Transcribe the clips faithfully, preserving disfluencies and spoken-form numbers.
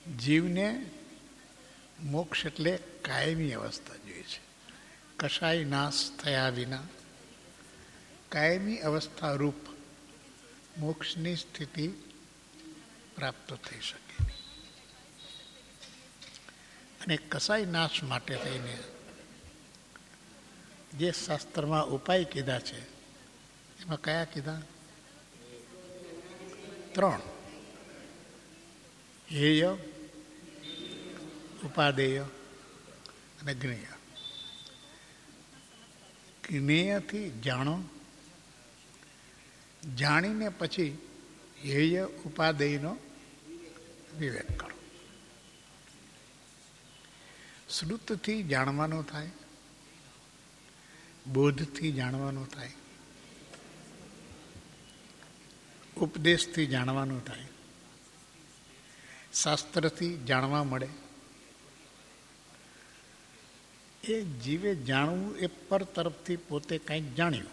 જીવને મોક્ષ એટલે કાયમી અવસ્થા જોઈએ છે. કશાય નાશ થયા વિના કાયમી અવસ્થા રૂપ મોક્ષની સ્થિતિ પ્રાપ્ત થઈ શકે. અને કસાય નાશ માટે થઈને જે શાસ્ત્રમાં ઉપાય કીધા છે એમાં કયા કીધા? ત્રણ: હેય, ઉપાદેય અને જ્ઞેય. જ્ઞેયથી જાણો, જાણીને પછી હેય ઉપાદેયનો વિવેક કરો. શ્રુતથી જાણવાનું થાય, બોધથી જાણવાનું થાય, ઉપદેશથી જાણવાનું થાય, શાસ્ત્રથી જાણવા મળે. એ જીવે જાણવું એ પર તરફથી પોતે કંઈક જાણ્યું.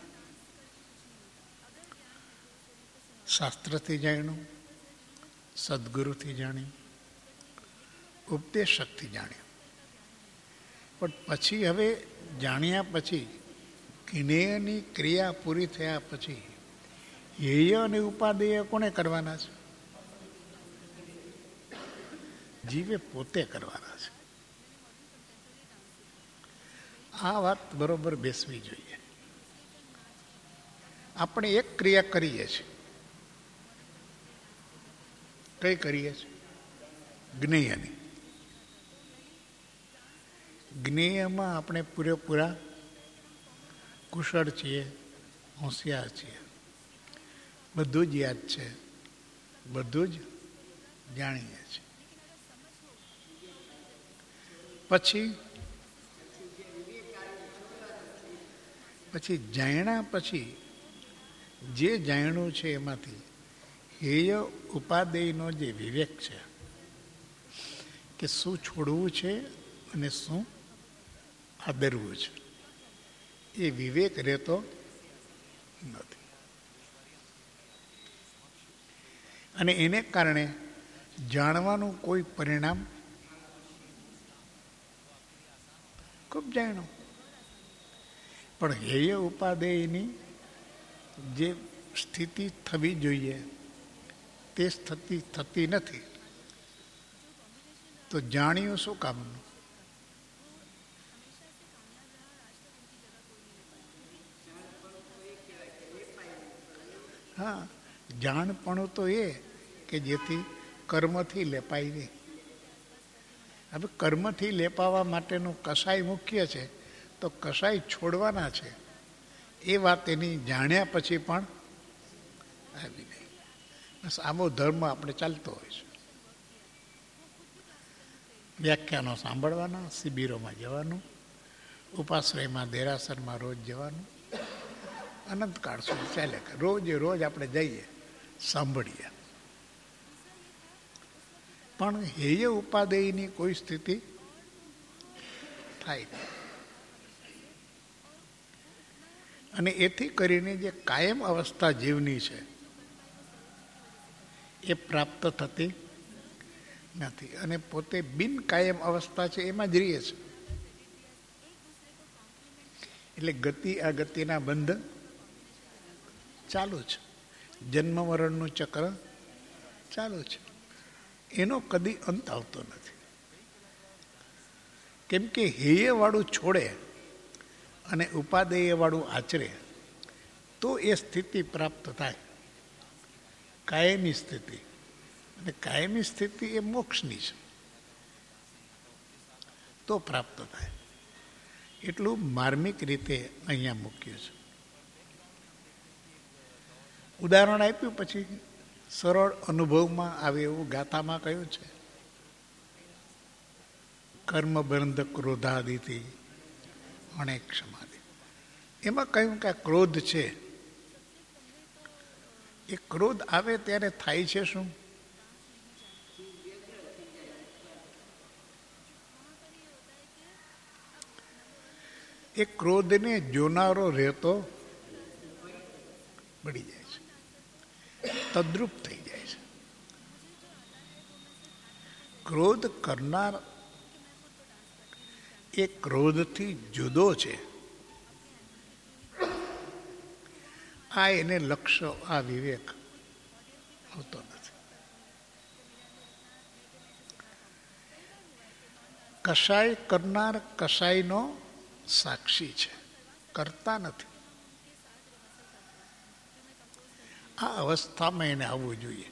શાસ્ત્રથી જાણ્યું, સદગુરુથી જાણ્યું, ઉપદેશકથી જાણ્યું. પણ પછી હવે જાણ્યા પછી જ્ઞેયની ક્રિયા પૂરી થયા પછી હેય અને ઉપાદેય કોને કરવાના છે? જીવે પોતે કરવાના છે. આ વાત બરોબર બેસવી જોઈએ. આપણે એક ક્રિયા કરીએ છીએ. કઈ કરીએ છીએ? જ્ઞેયની. જ્ઞેયમાં આપણે પૂરેપૂરા કુશળ છીએ, હોશિયાર છીએ, બધું જ યાદ છે, બધું જ જાણીએ છીએ. પછી પછી જાણ્યા પછી જે જાણ્યું છે એમાંથી હેય ઉપાદેયનો જે વિવેક છે કે શું છોડવું છે અને શું આદરવું છે, એ વિવેક રહેતો નથી. અને એને કારણે જાણવાનું કોઈ પરિણામ ખૂબ જાણ્યું પણ હેય ઉપાદેયની જે સ્થિતિ થવી જોઈએ તે સ્થિતિ થતી નથી. તો જાણ્યું શું કામનું? હા, જાણપણું તો એ કે જેથી કર્મથી લેપાય નહીં. હવે કર્મથી લેપાવા માટેનું કસાય મુખ્ય છે, તો કસાય છોડવાના છે એ વાત એની જાણ્યા પછી પણ આવી નહીં. બસ આવો ધર્મ આપણે ચાલતો હોય છે. વ્યાખ્યાનો સાંભળવાના, શિબિરોમાં જવાનું, ઉપાશ્રયમાં દેરાસરમાં રોજ જવાનું, અનંતકાળ સુધી ચાલે. રોજે રોજ આપણે જઈએ, સાંભળીએ. પણ હેય ઉપાદેયની કોઈ સ્થિતિ થાય નહીં. અને એથી કરીને જે કાયમ અવસ્થા જીવની છે એ પ્રાપ્ત થતી નથી. અને પોતે બિન કાયમ અવસ્થા છે એમાં જ રહીએ છે. એટલે ગતિ અગતિના બંધ ચાલુ છે. જન્મ મરણનું ચક્ર ચાલુ છે. એનો કદી અંત આવતો નથી. કેમ કે હેય વાળું છોડે અને ઉપાદેય વાળું આચરે તો એ સ્થિતિ પ્રાપ્ત થાય, કાયમી સ્થિતિ. અને કાયમી સ્થિતિ એ મોક્ષની છે, તો પ્રાપ્ત થાય. એટલું માર્મિક રીતે અહીંયા મૂક્યું છે. ઉદાહરણ આપ્યું પછી સરળ અનુભવમાં આવે એવું ગાથામાં કહ્યું છે. કર્મ બંધ ક્રોધાદિથી અનેક ક્ષમાદિ. એમાં કહ્યું કે આ ક્રોધ છે, એ ક્રોધ આવે ત્યારે થાય છે શું? એ ક્રોધને જોનારો રહેતો બળી જાય છે, તદ્રુપ થઈ જાય છે. ક્રોધ કરનાર એ ક્રોધથી જુદો છે. આ એને લક્ષ્ય, આ વિવેક હોતો નથી. કસાય કરનાર કસાયનો સાક્ષી છે, કરતા નથી. આ અવસ્થામાં એને આવવું જોઈએ.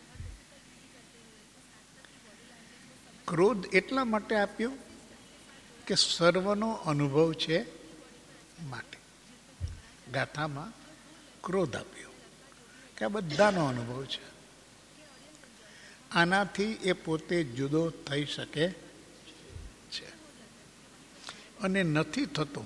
ક્રોધ એટલા માટે આપ્યો કે સર્વનો અનુભવ છે માટે. ગાથામાં ક્રોધ આપ્યો કે આ બધાનો અનુભવ છે. આનાથી એ પોતે જુદો થઈ શકે છે અને નથી થતો.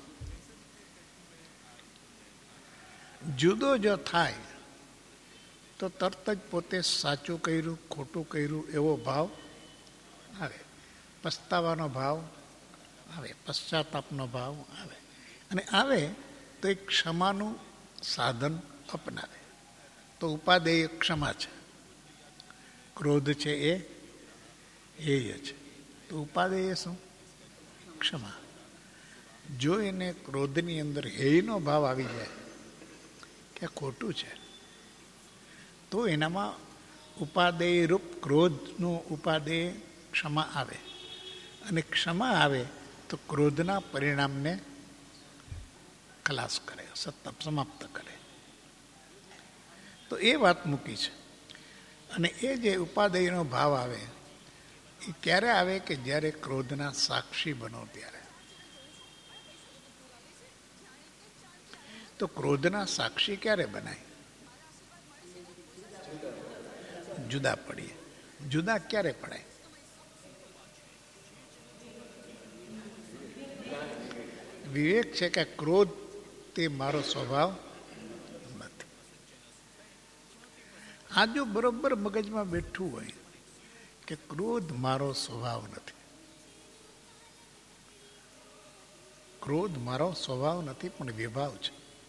જુદો જો થાય તો તરત જ પોતે સાચું કર્યું ખોટું કર્યું એવો ભાવ આવે, પસ્તાવાનો ભાવ આવે, પશ્ચાતાપનો ભાવ આવે. અને આવે તો એક ક્ષમાનું સાધન અપનાવે. તો ઉપાદેય ક્ષમા છે, ક્રોધ છે એ હેય છે. તો ઉપાદેય શું? ક્ષમા. જો એને ક્રોધની અંદર હેયનો ભાવ આવી જાય કે ખોટું છે, તો એનામાં ઉપાદેય રૂપ ક્રોધનું ઉપાદેય ક્ષમા આવે. અને ક્ષમા આવે તો ક્રોધના પરિણામને ખલાસ કરે, સત્તા સમાપ્ત કરે. તો એ વાત મૂકી છે. અને એ જે ઉપાદેયનો ભાવ આવે એ ક્યારે આવે કે જ્યારે ક્રોધના સાક્ષી બનો ત્યારે. તો ક્રોધના સાક્ષી ક્યારે બનાય? જુદા પડીએ. જુદા ક્યારે પડાય? વિવેક છે કે ક્રોધ તે મારો સ્વભાવ નથી. આ જો બરોબર મગજમાં બેઠું હોય કે ક્રોધ મારો સ્વભાવ નથી, ક્રોધ મારો સ્વભાવ નથી પણ વિભાવ છે.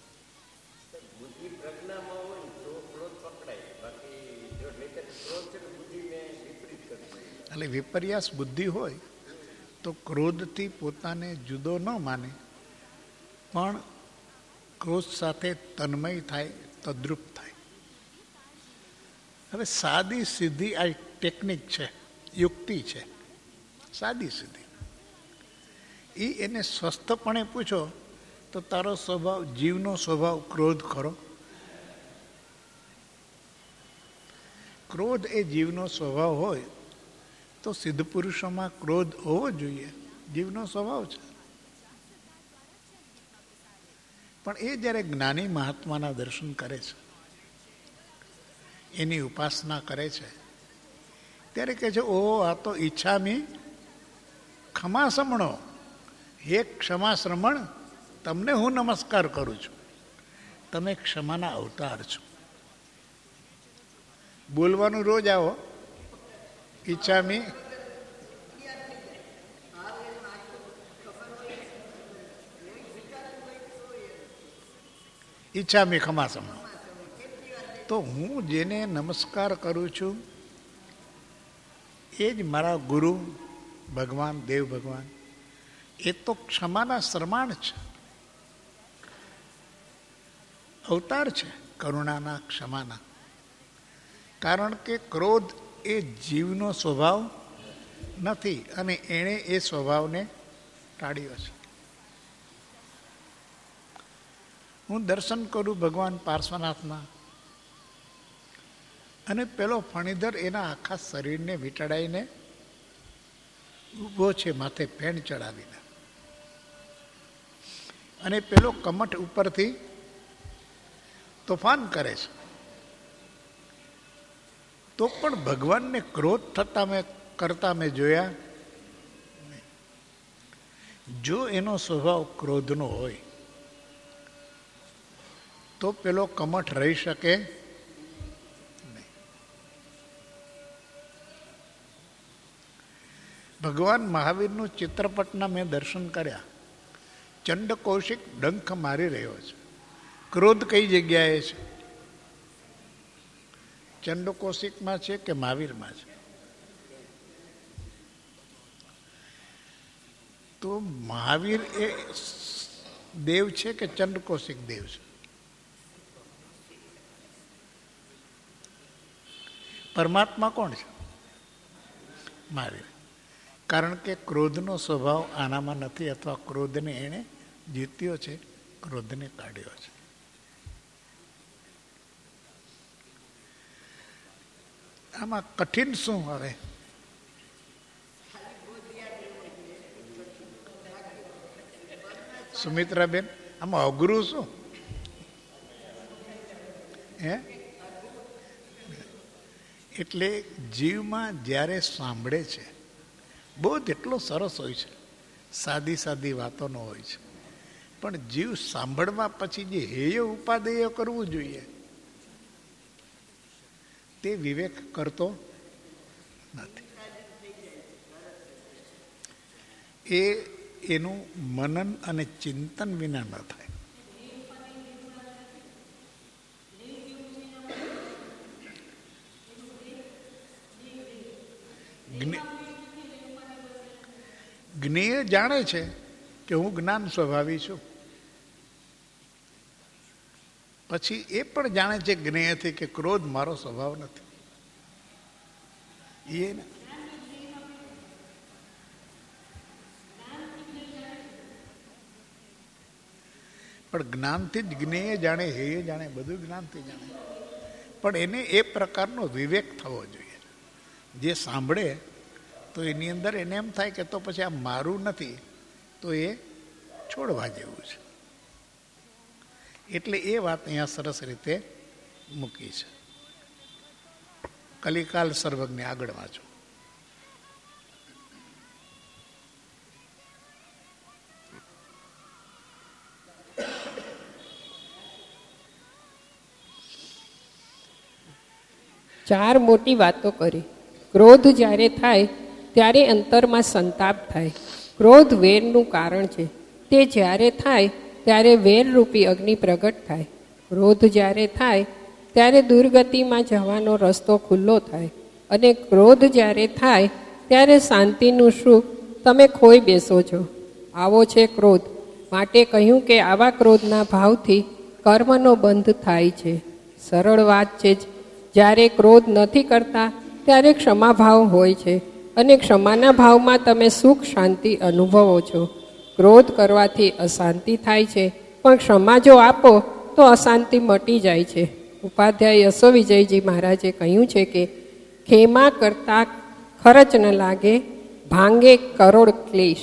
એટલે વિપર્યાસ બુદ્ધિ હોય તો ક્રોધથી પોતાને જુદો ન માને પણ ક્રોધ સાથે તન્મય થાય, તદ્રુપ થાય. હવે સાદી સીધી આ ટેકનિક છે, યુક્તિ છે, સાદી સીધી. એ એને સ્વસ્થપણે પૂછો તો તારો સ્વભાવ, જીવનો સ્વભાવ ક્રોધ ખરો? ક્રોધ એ જીવનો સ્વભાવ હોય તો સિદ્ધ પુરુષોમાં ક્રોધ હોવો જોઈએ, જીવનો સ્વભાવ છે. પણ એ જ્યારે જ્ઞાની મહાત્માના દર્શન કરે છે, એની ઉપાસના કરે છે, ત્યારે કહે છે ઓહો આ તો ઈચ્છામી ક્ષમા સમણો, હે ક્ષમા શ્રમણ, તમને હું નમસ્કાર કરું છું, તમે ક્ષમાના અવતાર છો. બોલવાનું રોજ આવો, ઈચ્છામી ઈચ્છામી ક્ષમા સમણો. તો હું જેને નમસ્કાર કરું છું એ જ મારા ગુરુ ભગવાન, દેવ ભગવાન. એ તો ક્ષમાના શ્રમાણ છે, અવતાર છે કરુણાના, ક્ષમાના. કારણ કે ક્રોધ એ જીવનો સ્વભાવ નથી અને એણે એ સ્વભાવને ટાળ્યો છે. હું દર્શન કરું ભગવાન પાર્શ્વનાથના અને પેલો ફણીધર એના આખા શરીરને વીંટળાઈને ઊભો છે, માથે ફેણ ચડાવીને, અને પેલો કમઠ ઉપરથી તોફાન કરે છે. તો પણ ભગવાનને ક્રોધ થતા મેં કરતા મેં જોયા. જો એનો સ્વભાવ ક્રોધનો હોય તો પેલો કમઠ રહી શકે નહીં. ભગવાન મહાવીરનું ચિત્રપટના મેં દર્શન કર્યા. ચંડ કૌશિક ડંખ મારી રહ્યો છે. ક્રોધ કઈ જગ્યાએ છે? ચંડ કૌશિકમાં છે કે મહાવીરમાં છે? તો મહાવીર એ દેવ છે કે ચંદ્રકૌશિક દેવ છે? પરમાત્મા કોણ છે? મહાવીર. કારણ કે ક્રોધનો સ્વભાવ આનામાં નથી, અથવા ક્રોધને એણે જીત્યો છે, ક્રોધને કાઢ્યો છે. આમાં કઠિન શું હવે? સુમિત્રાબેન, આમાં અઘરું શું? હે એટલે જીવમાં જ્યારે સાંભળે છે, બોધ એટલો સરસ હોય છે, સાદી સાદી વાતોનો હોય છે, પણ જીવ સાંભળવા પછી જે હેય ઉપાદેય કરવું જોઈએ તે વિવેક કરતો નથી. એ એનું મનન અને ચિંતન વિના ન થાય. જ્ઞેય જાણે છે કે હું જ્ઞાન સ્વભાવી છું, પછી એ પણ જાણે છે જ્ઞેયથી કે ક્રોધ મારો સ્વભાવ નથી. એ ને પણ જ્ઞાનથી જ જ્ઞેય જાણે, હેય જાણે, બધું જ્ઞાનથી જાણે. પણ એને એ પ્રકારનો વિવેક થવો જોઈએ. જે સાંભળે તો એની અંદર એને એમ થાય કે તો પછી આ મારું નથી, તો એ છોડવા જેવું છે. એટલે એ વાત અહીંયા સરસ રીતે મૂકી છે. કલિકાલ સર્વજ્ઞ આગળ વાંચો. ચાર મોટી વાતો કરી. ક્રોધ જ્યારે થાય ત્યારે અંતરમાં સંતાપ થાય. ક્રોધ વેરનું કારણ છે. તે જ્યારે થાય ત્યારે વેરરૂપી અગ્નિ પ્રગટ થાય. ક્રોધ જ્યારે થાય ત્યારે દુર્ગતિમાં જવાનો રસ્તો ખુલ્લો થાય. અને ક્રોધ જ્યારે થાય ત્યારે શાંતિનું સુખ તમે ખોઈ બેસો છો. આવો છે ક્રોધ. માટે કહ્યું કે આવા ક્રોધના ભાવથી કર્મનો બંધ થાય છે. સરળ વાત છે જ. જ્યારે ક્રોધ નથી કરતા ત્યારે ક્ષમાભાવ હોય છે, અને ક્ષમાના ભાવમાં તમે સુખ શાંતિ અનુભવો છો. ક્રોધ કરવાથી અશાંતિ થાય છે, પણ ક્ષમા જો આપો તો અશાંતિ મટી જાય છે. ઉપાધ્યાય યશો વિજયજી મહારાજે કહ્યું છે કે ખેમા કરતા ખર્ચ ન લાગે, ભાંગે કરોડ ક્લેશ.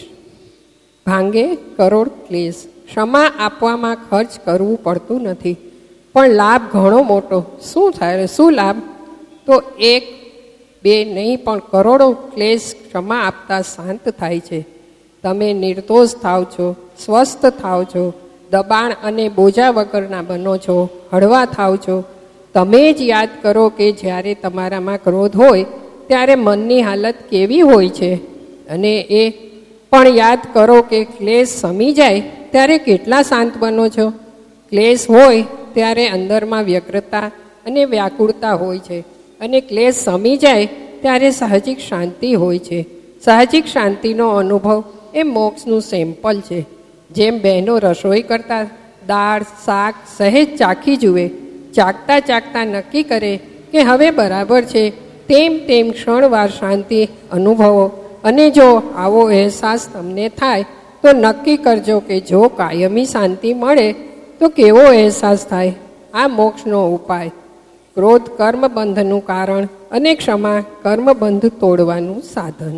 ભાંગે કરોડ ક્લેશ. ક્ષમા આપવામાં ખર્ચ કરવું પડતું નથી, પણ લાભ ઘણો મોટો. શું થાય? શું લાભ? તો એક બે નહીં પણ કરોડો ક્લેશ ક્ષમા આપતા શાંત થાય છે. તમે નિર્દોષ થાવ છો, સ્વસ્થ થાવ છો, દબાણ અને બોજા વગરના બનો છો, હળવા થાવ છો. તમે જ યાદ કરો કે જ્યારે તમારામાં ક્રોધ હોય ત્યારે મનની હાલત કેવી હોય છે, અને એ પણ યાદ કરો કે ક્લેશ સમી જાય ત્યારે કેટલા શાંત બનો છો. ક્લેશ હોય ત્યારે અંદરમાં વ્યગ્રતા અને વ્યાકુળતા હોય છે, અને ક્લેશ સમી જાય ત્યારે સાહજિક શાંતિ હોય છે. સાહજિક શાંતિનો અનુભવ એ મોક્ષનું સેમ્પલ છે. જેમ બહેનો રસોઈ કરતા દાળ શાક સહેજ ચાખી જુએ, ચાખતા ચાખતા નક્કી કરે કે હવે બરાબર છે, તેમ તેમ ક્ષણવાર શાંતિ અનુભવો. અને જો આવો અહેસાસ તમને થાય તો નક્કી કરજો કે જો કાયમી શાંતિ મળે તો કેવો અહેસાસ થાય. આ મોક્ષનો ઉપાય. ક્રોધ કર્મબંધનું કારણ અને ક્ષમા કર્મબંધ તોડવાનું સાધન.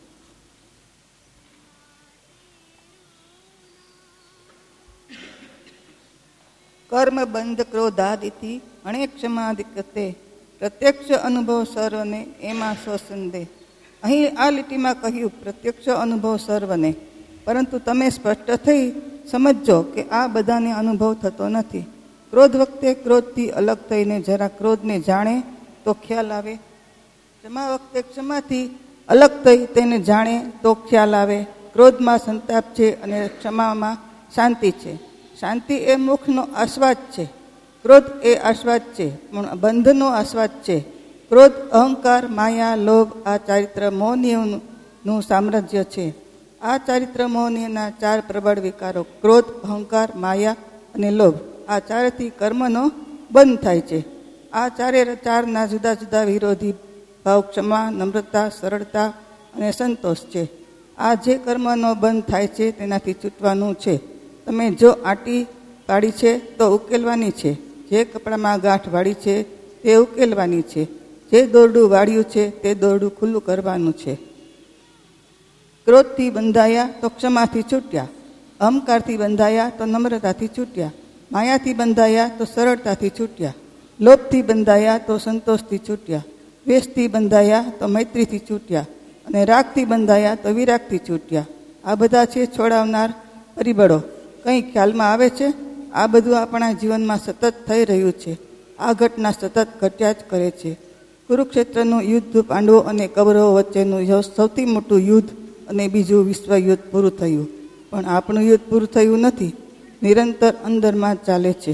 કર્મબંધ ક્રોધાદિથી અનેક ક્ષમાધિકતે પ્રત્યક્ષ અનુભવ સર્વને એમાં સ્વસંદે. અહીં આ લીટીમાં કહ્યું પ્રત્યક્ષ અનુભવ સર્વને, પરંતુ તમે સ્પષ્ટ થઈ સમજો કે આ બધાને અનુભવ થતો નથી. ક્રોધ વખતે ક્રોધથી અલગ થઈને જરા ક્રોધને જાણે તો ખ્યાલ આવે. ક્ષમા વખતે ક્ષમાથી અલગ થઈ તેને જાણે તો ખ્યાલ આવે. ક્રોધમાં સંતાપ છે અને ક્ષમામાં શાંતિ છે. શાંતિ એ મુખનો આસ્વાદ છે, ક્રોધ એ આસ્વાદ છે, પણ બંધનો આસ્વાદ છે. ક્રોધ અહંકાર માયા લોભ આ ચારિત્ર મોહનીયનું સામ્રાજ્ય છે. આ ચારિત્ર મોહનીયના ચાર પ્રબળ વિકારો ક્રોધ, અહંકાર, માયા અને લોભ, આ ચારથી કર્મનો બંધ થાય છે. આ ચારે ચારના જુદા જુદા વિરોધી ભાવ ક્ષમા, નમ્રતા, સરળતા અને સંતોષ છે. આ જે કર્મનો બંધ થાય છે તેનાથી છૂટવાનું છે. તમે જો આંટી પાડી છે તો ઉકેલવાની છે, જે કપડામાં ગાંઠ વાળી છે તે ઉકેલવાની છે, જે દોરડું વાળ્યું છે તે દોરડું ખુલ્લું કરવાનું છે. ક્રોધથી બંધાયા તો ક્ષમાથી છૂટ્યા, અહંકારથી બંધાયા તો નમ્રતાથી છૂટ્યા, માયાથી બંધાયા તો સરળતાથી છૂટ્યા, લોભથી બંધાયા તો સંતોષથી છૂટ્યા, દ્વેષથી બંધાયા તો મૈત્રીથી છૂટ્યા અને રાગથી બંધાયા તો વિરાગથી છૂટ્યા. આ બધા છે છોડાવનાર પરિબળો. કંઈ ખ્યાલમાં આવે છે? આ બધું આપણા જીવનમાં સતત થઈ રહ્યું છે. આ ઘટના સતત ઘટ્યા જ કરે છે. કુરુક્ષેત્રનું યુદ્ધ પાંડવો અને કૌરવો વચ્ચેનું સૌથી મોટું યુદ્ધ અને બીજું વિશ્વ યુદ્ધ પૂરું થયું, પણ આપણું યુદ્ધ પૂરું થયું નથી, નિરંતર અંદરમાં ચાલે છે.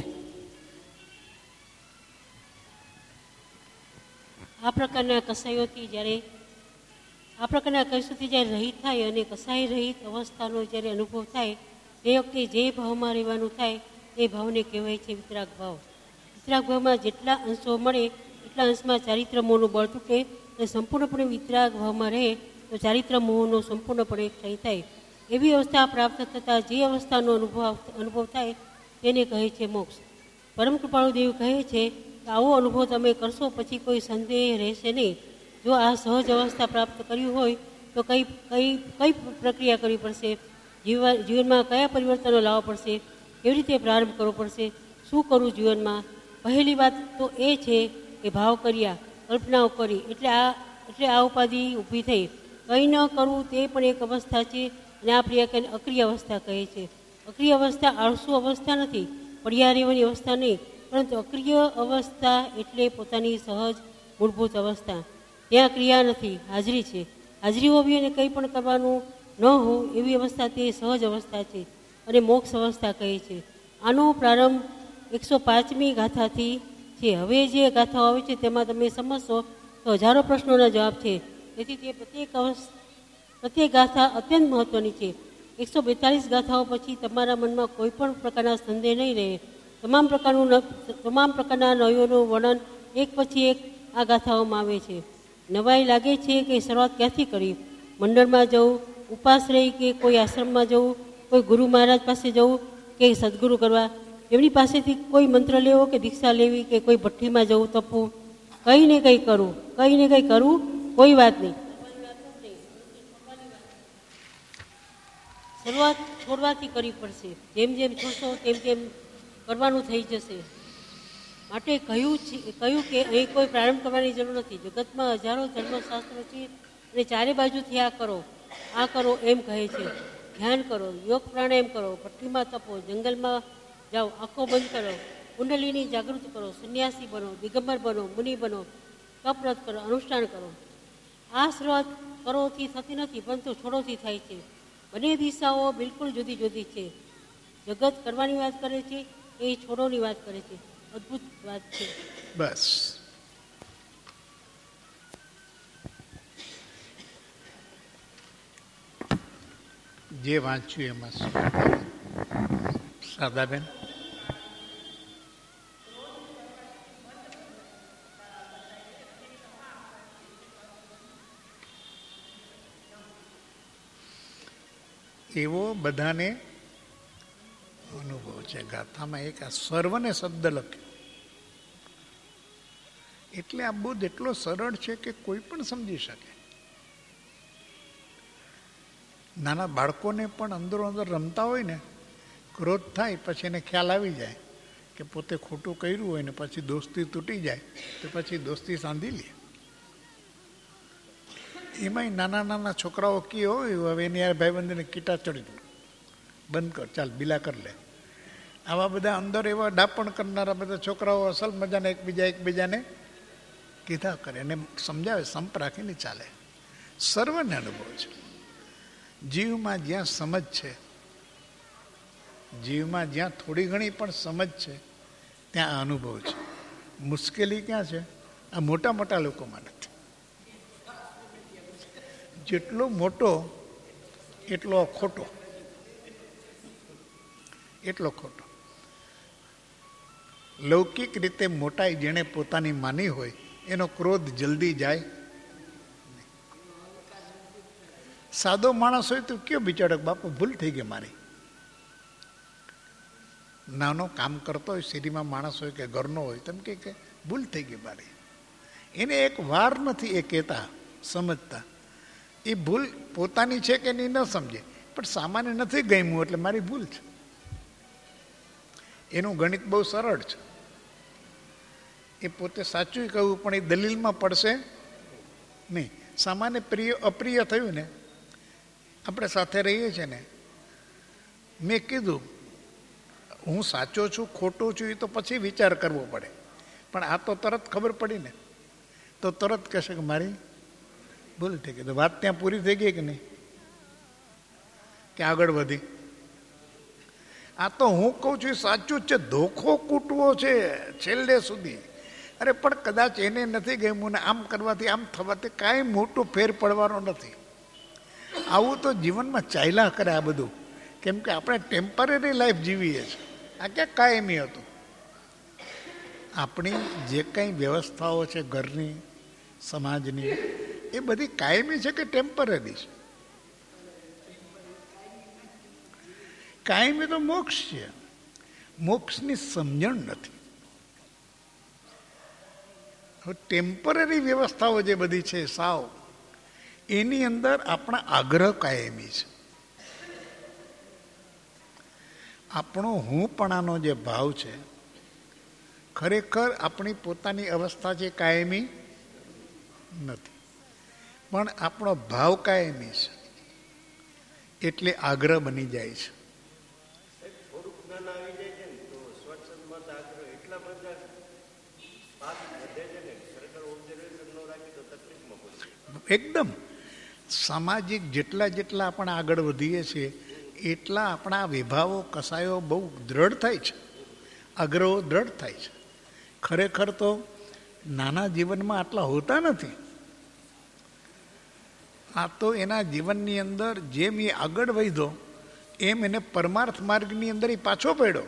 આ પ્રકારના કસાયોથી જ્યારે આ પ્રકારના કસાયોથી જ્યારે રહિત થાય અને કસાય રહિત અવસ્થાનો જ્યારે અનુભવ થાય એ વખતે જે ભાવમાં રહેવાનું થાય એ ભાવને કહેવાય છે વિતરાગ ભાવ. વિતરાગ ભાવમાં જેટલા અંશો મળે એટલા અંશમાં ચારિત્ર મોહનું બળ તૂટે અને સંપૂર્ણપણે વિતરાગ ભાવમાં રહે તો ચારિત્ર મોહનો સંપૂર્ણપણે ક્ષય થાય. એવી અવસ્થા પ્રાપ્ત થતાં જે અવસ્થાનો અનુભવ અનુભવ થાય તેને કહે છે મોક્ષ. પરમ કૃપાળુ દેવ કહે છે કે આવો અનુભવ તમે કરશો પછી કોઈ સંદેહ રહેશે નહીં. જો આ સહજ અવસ્થા પ્રાપ્ત કર્યું હોય તો કઈ કઈ કઈ પ્રક્રિયા કરવી પડશે, જીવન જીવનમાં કયા પરિવર્તનો લાવવા પડશે, કેવી રીતે પ્રારંભ કરવો પડશે, શું કરવું જીવનમાં. પહેલી વાત તો એ છે કે ભાવ કર્યા, કલ્પનાઓ કરી, એટલે આ એટલે આ ઉપાધિ ઊભી થઈ. કંઈ ન કરવું તે પણ એક અવસ્થા છે અને આ પ્રિયા અક્રિય અવસ્થા કહે છે. અક્રિય અવસ્થા આળસુ અવસ્થા નથી, પડ્યા રહેવાની અવસ્થા નહીં, પરંતુ અક્રિય અવસ્થા એટલે પોતાની સહજ મૂળભૂત અવસ્થા. ત્યાં ક્રિયા નથી, હાજરી છે. હાજરી હોવી અને કંઈ પણ કરવાનું ન હોય એવી અવસ્થા તે સહજ અવસ્થા છે અને મોક્ષ અવસ્થા કહે છે. આનો પ્રારંભ એકસો પાંચમી ગાથાથી છે. હવે જે ગાથાઓ આવે છે તેમાં તમે સમજશો તો હજારો પ્રશ્નોના જવાબ છે. તેથી તે પ્રત્યેક અવસ્થા પ્રત્યેક ગાથા અત્યંત મહત્ત્વની છે. એકસો બેતાલીસ ગાથાઓ પછી તમારા મનમાં કોઈ પણ પ્રકારના સંદેહ નહીં રહે. તમામ પ્રકારનું તમામ પ્રકારના નયોનું વર્ણન એક પછી એક આ ગાથાઓમાં આવે છે. નવાઈ લાગે છે કે શરૂઆત ક્યાંથી કરી, મંડળમાં જવું, ઉપાસ રહી કે કોઈ આશ્રમમાં જવું, કોઈ ગુરુ મહારાજ પાસે જવું કે સદગુરુ કરવા, એમની પાસેથી કોઈ મંત્ર લેવો કે દીક્ષા લેવી કે કોઈ ભઠ્ઠીમાં જવું, તપવું, કંઈ ને કંઈ કરવું, કંઈ ને કંઈ કરવું, કોઈ વાત નહીં. શરૂઆત છોડવાથી કરવી પડશે. જેમ જેમ છોડશો તેમ તેમ કરવાનું થઈ જશે. માટે કહ્યું છે કહ્યું કે અહીં કોઈ પ્રારંભ કરવાની જરૂર નથી. જગતમાં હજારો ધર્મશાસ્ત્રો છે અને ચારે બાજુથી આ કરો આ કરો એમ કહે છે. ધ્યાન કરો, યોગ પ્રાણાયામ કરો, ભઠ્ઠીમાં તપો, જંગલમાં જાઓ, આંખો બંધ કરો, કુંડલીની જાગૃતિ કરો, સંન્યાસી બનો, દિગંબર બનો, મુનિ બનો, તપવ્રત કરો, અનુષ્ઠાન કરો. આ શરૂઆત કરોથી થતી નથી પરંતુ છોડોથી થાય છે. બંને દિશાઓ બિલકુલ જુદી જુદી છે. જગત કરવાની વાત કરે છે, એ છોડોની વાત કરે છે. અદ્ભુત વાત છે. બસ જે વાંચ્યું એમાં શારદાબેન એવો બધાને અનુભવ છે. ગાથામાં એક આ સર્વને શબ્દ લખ્યો એટલે આ બોધ એટલો સરળ છે કે કોઈ પણ સમજી શકે. નાના બાળકોને પણ અંદરો અંદર રમતા હોય ને, ક્રોધ થાય પછી એને ખ્યાલ આવી જાય કે પોતે ખોટું કર્યું હોય ને પછી દોસ્તી તૂટી જાય તો પછી દોસ્તી સાંધી લે. એમાંય નાના નાના છોકરાઓ કી હોય હવે એની યાર ભાઈબંધીને કીટા ચડી બંધ કર, ચાલ બિલા કર લે. આવા બધા અંદર એવા ડાપણ કરનારા બધા છોકરાઓ અસલ મજાને એકબીજા એકબીજાને કીધા કરે અને સમજાવે, સંપ રાખીને ચાલે. સર્વને અનુભવ છે. જીવમાં જ્યાં સમજ છે, જીવમાં જ્યાં થોડી ઘણી પણ સમજ છે ત્યાં આ અનુભવ છે. મુશ્કેલી ક્યાં છે? આ મોટા મોટા લોકોમાં નથી. જેટલો મોટો એટલો ખોટો, એટલો ખોટો. લૌકિક રીતે મોટાઈ જેણે પોતાની માની હોય એનો ક્રોધ જલ્દી જાય. સાદો માણસ હોય તો કયો બિચારો બાપુ ભૂલ થઈ ગઈ મારી. નાનો કામ કરતો હોય, સિટીમાં માણસ હોય કે ઘરનો હોય, તેમ કે ભૂલ થઈ ગઈ મારી. એને એક વાર નથી એ કહેતા સમજતા. એ ભૂલ પોતાની છે કે નહીં ન સમજે, પણ સામાન્ય નથી ગમ્યું એટલે મારી ભૂલ છે. એનું ગણિત બહુ સરળ છે. એ પોતે સાચું કહ્યું પણ એ દલીલમાં પડશે નહીં. સામાન્ય પ્રિય અપ્રિય થયું ને, આપણે સાથે રહીએ છીએ ને, મેં કીધું હું સાચો છું ખોટો છું એ તો પછી વિચાર કરવો પડે, પણ આ તો તરત ખબર પડી ને, તો તરત કહેશે કે મારી ભૂલ થઈ ગઈ. તો વાત ત્યાં પૂરી થઈ ગઈ કે નહીં, કે આગળ વધી? આ તો હું કહું છું સાચું જ છે, ધોખો કૂટવો છે છેલ્લે સુધી. અરે પણ કદાચ એને નથી ગમ્યું ને આમ કરવાથી આમ થવાથી કાંઈ મોટું ફેર પડવાનો નથી. આવું તો જીવનમાં ચાલ્યા કરે આ બધું, કેમ કે આપણે ટેમ્પરરી લાઈફ જીવીએ છીએ. આ ક્યાં કાયમી હતું? આપણી જે કંઈ વ્યવસ્થાઓ છે ઘરની, સમાજની, એ બધી કાયમી છે કે ટેમ્પરરી છે? કાયમી તો મોક્ષ છે. મોક્ષની સમજણ નથી. હવે ટેમ્પરરી વ્યવસ્થાઓ જે બધી છે સાવ, એની અંદર આપણા આગ્રહ કાયમી છે. આપણો હુંપણાનો જે ભાવ છે, ખરેખર આપણી પોતાની અવસ્થા છે કાયમી નથી, પણ આપણો ભાવ કાયમી છે, એટલે આગ્રહ બની જાય છે. એકદમ સામાજિક જેટલા જેટલા આપણે આગળ વધીએ છીએ એટલા આપણા વિભાવો કસાયો બહુ દ્રઢ થાય છે, આગ્રહો દ્રઢ થાય છે. ખરેખર તો નાના જીવનમાં આટલા હોતા નથી. આ તો એના જીવનની અંદર જેમ એ આગળ વધ્યો એમ એને પરમાર્થ માર્ગની અંદર એ પાછો પડ્યો.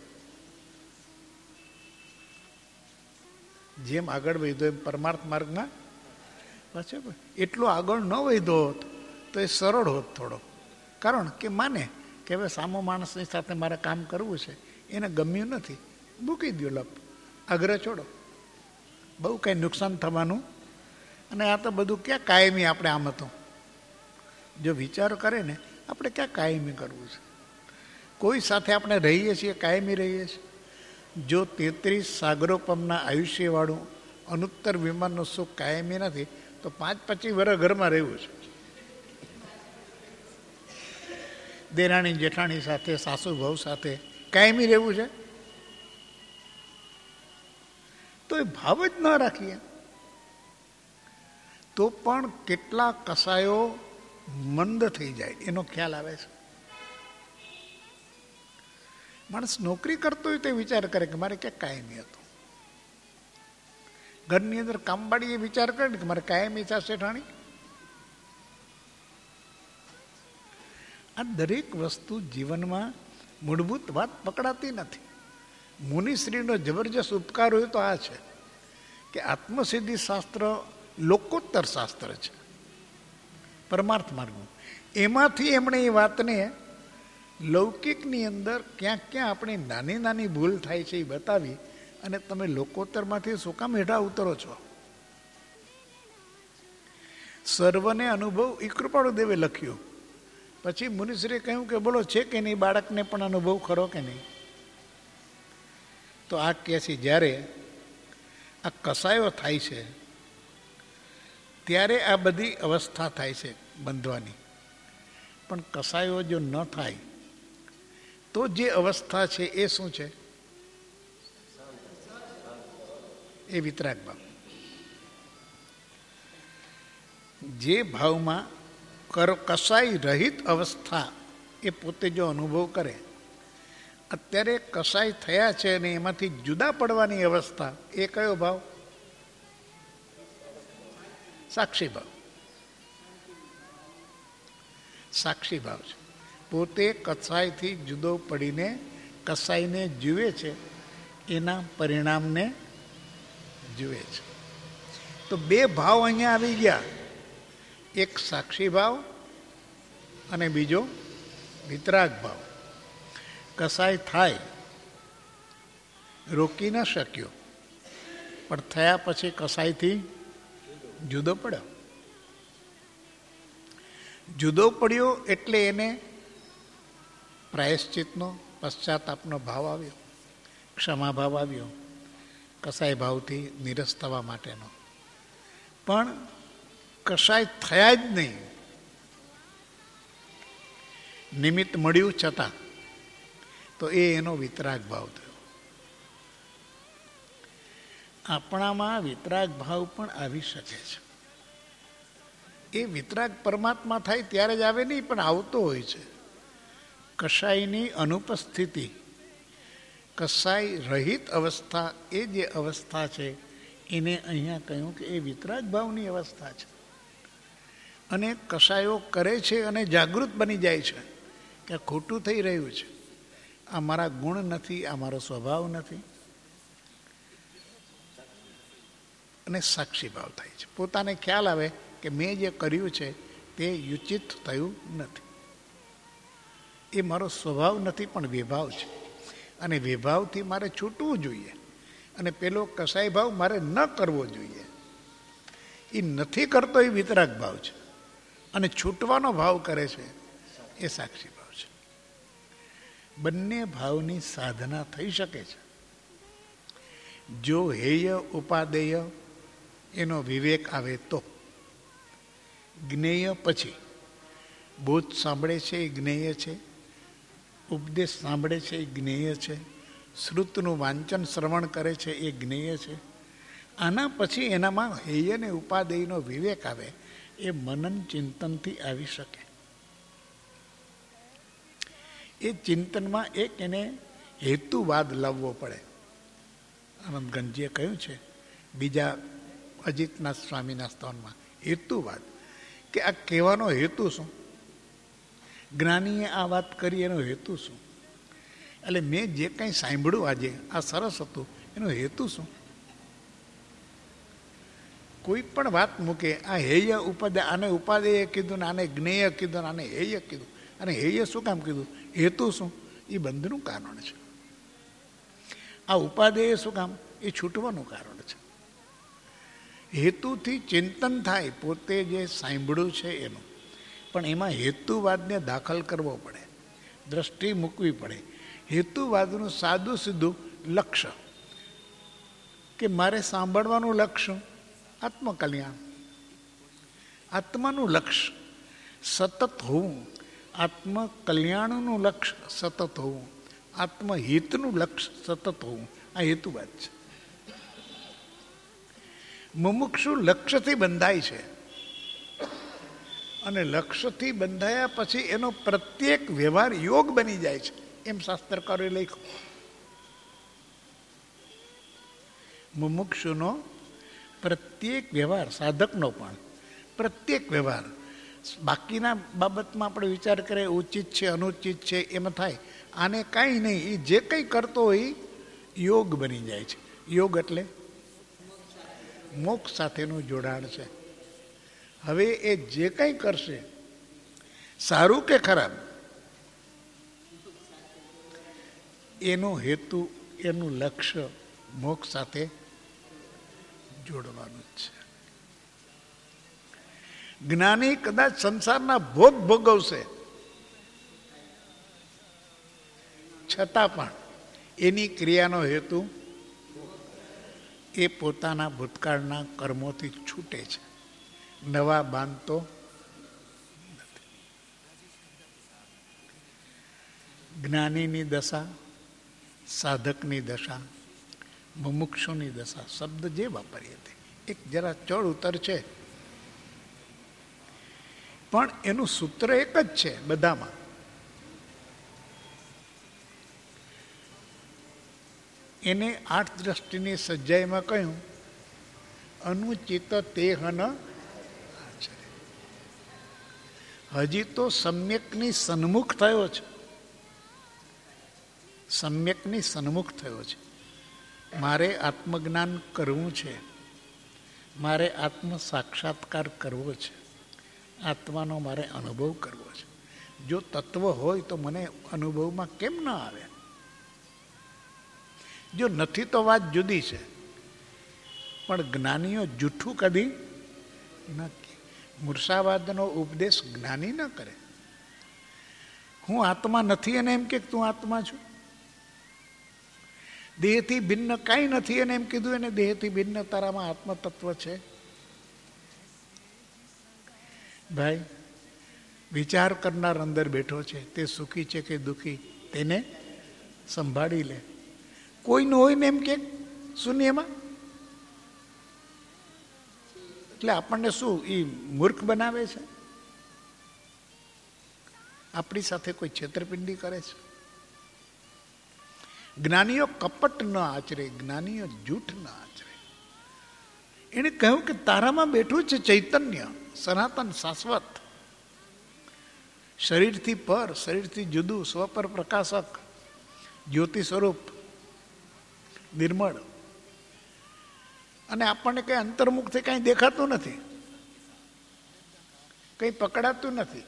જેમ આગળ વધ્યો એમ પરમાર્થ માર્ગમાં પાછો. એટલો આગળ ન વધ્યો હોત તો એ સરળ હોત થોડો. કારણ કે માને કે હવે સામો માણસની સાથે મારે કામ કરવું છે, એને ગમ્યું નથી, મૂકી દો લપ, આગ્રહ છોડો, બહુ કંઈ નુકસાન થવાનું. અને આ તો બધું ક્યાં કાયમી આપણે આમ હતું. જો વિચારો કરે ને, આપણે ક્યાં કાયમી કરવું છે? કોઈ સાથે આપણે રહીએ છીએ કાયમી રહીએ છીએ. જો તેત્રીસ સાગરોપમના આયુષ્યવાળું અનુત્તર વિમાનનું સુખ કાયમી નથી, તો પાંચ પચીસ વર્ષ ઘરમાં રહેવું છે. દેરાણી જેઠાણી સાથે, સાસુ વહુ સાથે કાયમી રહેવું છે, તો એ ભાવ જ ન રાખીએ તો પણ કેટલા કસાયો મંદ થઈ જાય એનો ખ્યાલ આવે છે. માણસ નોકરી કરતો હોય તો વિચાર કરે કે મારે ક્યાં કાયમી હતું. ઘરની અંદર કામવાળી એ વિચાર કરે કે મારે કાયમી છે શેઠાણી. આ દરેક વસ્તુ જીવનમાં મૂળભૂત વાત પકડાતી નથી. મુનિશ્રીનો જબરજસ્ત ઉપકાર હોય તો આ છે કે આત્મસિદ્ધિ શાસ્ત્ર લોકોત્તર શાસ્ત્ર છે, પરમાર્થ માર્ગનું. એમાંથી એમણે એ વાતને લૌકિકની અંદર ક્યાંક ક્યાં આપણી નાની નાની ભૂલ થાય છે એ બતાવી, અને તમે લોકોત્તરમાંથી શું કામ હેઠા ઉતરો છો? સર્વને અનુભવ એ કૃપાળુ દેવે લખ્યું. પછી મુનિશ્રીએ કહ્યું કે બોલો છે કે નહીં, બાળકને પણ અનુભવ ખરો કે નહીં? તો આ કહે છે જ્યારે આ કસાયો થાય છે ત્યારે આ બધી અવસ્થા થાય છે બંધવાની. પણ કસાયો જો ન થાય તો જે અવસ્થા છે એ શું છે? એ વિતરાગ ભાવ. જે ભાવમાં કર કસાઈ રહિત અવસ્થા એ પોતે જો અનુભવ કરે, અત્યારે કસાઈ થયા છે અને એમાંથી જુદા પડવાની અવસ્થા, એ કયો ભાવ? સાક્ષી ભાવ. સાક્ષી ભાવ છે. પોતે કસાઈથી જુદો પડીને કસાઈને જુએ છે, એના પરિણામને જુએ છે. તો બે ભાવ અહીંયા આવી ગયા, એક સાક્ષી ભાવ અને બીજો વિતરાગ ભાવ. કસાઈ થાય, રોકી ન શક્યો, પણ થયા પછી કસાઈથી જુદો પડ્યો. જુદો પડ્યો એટલે એને પ્રાયશ્ચિતનો, પશ્ચાતાપનો ભાવ આવ્યો, ક્ષમા ભાવ આવ્યો, કસાઈ ભાવથી નિરસ થવા માટેનો. પણ કસાય થયા જ નહીં, નિમિત્ત મળ્યું છતાં, તો એ એનો વિતરાગ ભાવ થયો. આપણામાં વિતરાગ ભાવ પણ આવી શકે છે. એ વિતરાગ પરમાત્મા થાય ત્યારે જ આવે નહીં, પણ આવતો હોય છે. કસાઈની અનુપસ્થિતિ, કસાઈ રહિત અવસ્થા, એ જે અવસ્થા છે એને અહીંયા કહ્યું કે એ વિતરાગ ભાવની અવસ્થા છે. અને કસાયો કરે છે અને જાગૃત બની જાય છે કે ખોટું થઈ રહ્યું છે, આ મારા ગુણ નથી, આ મારો સ્વભાવ નથી, અને સાક્ષી ભાવ થાય છે. પોતાને ખ્યાલ આવે કે મેં જે કર્યું છે તે યુચિત થયું નથી, એ મારો સ્વભાવ નથી પણ વિભાવ છે, અને વિભાવથી મારે છૂટવું જોઈએ, અને પેલો કસાઈ ભાવ મારે ન કરવો જોઈએ. એ નથી કરતો એ વિતરાગ ભાવ છે, અને છૂટવાનો ભાવ કરે છે એ સાક્ષી ભાવ છે. બંને ભાવની સાધના થઈ શકે છે જો હેય ઉપાદેય એનો વિવેક આવે તો. જ્ઞેય પછી બોધ સાંભળે છે એ જ્ઞેય છે, ઉપદેશ સાંભળે છે એ જ્ઞેય છે, શ્રુતનું વાંચન શ્રવણ કરે છે એ જ્ઞેય છે. આના પછી એનામાં હેય ને ઉપાદેયનો વિવેક આવે, એ મનન ચિંતનથી આવી શકે. એ ચિંતનમાં એક એને હેતુવાદ લાવવો પડે. આનંદ ગંજીએ કહ્યું છે બીજા અજીતનાથ સ્વામીના સ્તવનમાં, હેતુવાદ, કે આ કહેવાનો હેતુ શું, જ્ઞાનીએ આ વાત કરી એનો હેતુ શું, એટલે મેં જે કંઈ સાંભળ્યું આજે આ સરસ હતું એનો હેતુ શું. કોઈ પણ વાત મૂકે, આ હેય ઉપાદેય, આને ઉપાદેય કીધું ને આને જ્ઞેય કીધું ને આને હેય કીધું, અને હેય શું કામ કીધું, હેતુ શું, એ બંધનું કારણ છે. આ ઉપાદેય શું કામ, એ છૂટવાનું કારણ છે. હેતુથી ચિંતન થાય પોતે જે સાંભળ્યું છે એનું, પણ એમાં હેતુવાદને દાખલ કરવો પડે, દ્રષ્ટિ મૂકવી પડે. હેતુવાદનું સાદું સીધું લક્ષ્ય, કે મારે સાંભળવાનું લક્ષ્ય આત્મકલ્યાણ, આત્માનું લક્ષ્ય સતત હોવું, આત્મકલ્યાણનું લક્ષ્ય સતત હોવું, આત્મહિતનું લક્ષ્ય સતત હોવું, આ હેતુવાદ છે. મુમુક્ષુ લક્ષ્યથી બંધાય છે, અને લક્ષ્યથી બંધાયા પછી એનો પ્રત્યેક વ્યવહાર યોગ બની જાય છે, એમ શાસ્ત્રકારોએ લખ્યું. મુમુક્ષુનો પ્રત્યેક વ્યવહાર, સાધકનો પણ પ્રત્યેક વ્યવહાર, બાકીના બાબતમાં આપણે વિચાર કરીએ ઉચિત છે અનુચિત છે એમ થાય, આને કાંઈ નહીં, એ જે કંઈ કરતો હોય યોગ બની જાય છે. યોગ એટલે મોક્ષ સાથેનું જોડાણ છે. હવે એ જે કંઈ કરશે, સારું કે ખરાબ, એનો હેતુ, એનું લક્ષ્ય મોક્ષ સાથે જોડવાનું જ છે. જ્ઞાની કદાચ સંસારના ભોગ ભોગવશે, છતાં પણ એની ક્રિયાનો હેતુ એ પોતાના ભૂતકાળના કર્મોથી છૂટે છે, નવા બાંધતો નથી. જ્ઞાનીની દશા, સાધકની દશા, મુમુક્ષુની દશા, શબ્દ જે વાપરીએ તે એક જરા ચડ ઉતર છે, પણ એનું સૂત્ર એક જ છે બધામાં. એને આઠ દ્રષ્ટિની સજ્જાઈમાં કહ્યું અનુચિત તેહન આચરે. હજી તો સમ્યકની સન્મુખ થયો છે, સમ્યકની સન્મુખ થયો છે. મારે આત્મજ્ઞાન કરવું છે, મારે આત્મ સાક્ષાત્કાર કરવો છે, આત્માનો મારે અનુભવ કરવો છે. જો તત્વ હોય તો મને અનુભવમાં કેમ ના આવે? જો નથી તો વાત જુદી છે, પણ જ્ઞાનીઓ જૂઠું કદી ન કહે. મૂર્છાવાદનો ઉપદેશ જ્ઞાની ન કરે. હું આત્મા નથી અને એમ કે તું આત્મા છું. દેહથી ભિન્ન કાંઈ નથી અને એમ કીધું એને દેહથી ભિન્ન તારામાં આત્મતત્વ છે. ભાઈ, વિચાર કરનાર અંદર બેઠો છે, તે સુખી છે કે દુઃખી તેને સંભાળી લે. કોઈનું હોય ને એમ કે શૂન્યમાં, એટલે આપણને શું એ મૂર્ખ બનાવે છે? આપણી સાથે કોઈ છેતરપિંડી કરે છે? જ્ઞાનીઓ કપટ ન આચરે, જ્ઞાનીઓ જૂઠ ન આચરે. એને કહ્યું કે તારામાં બેઠું છે ચૈતન્ય, સનાતન, શાશ્વત, શરીરથી પર, શરીરથી જુદું, સ્વપર પ્રકાશક, જ્યોતિ સ્વરૂપ, નિર્મળ. અને આપણને કઈ અંતર્મુખથી કઈ દેખાતું નથી, કઈ પકડાતું નથી.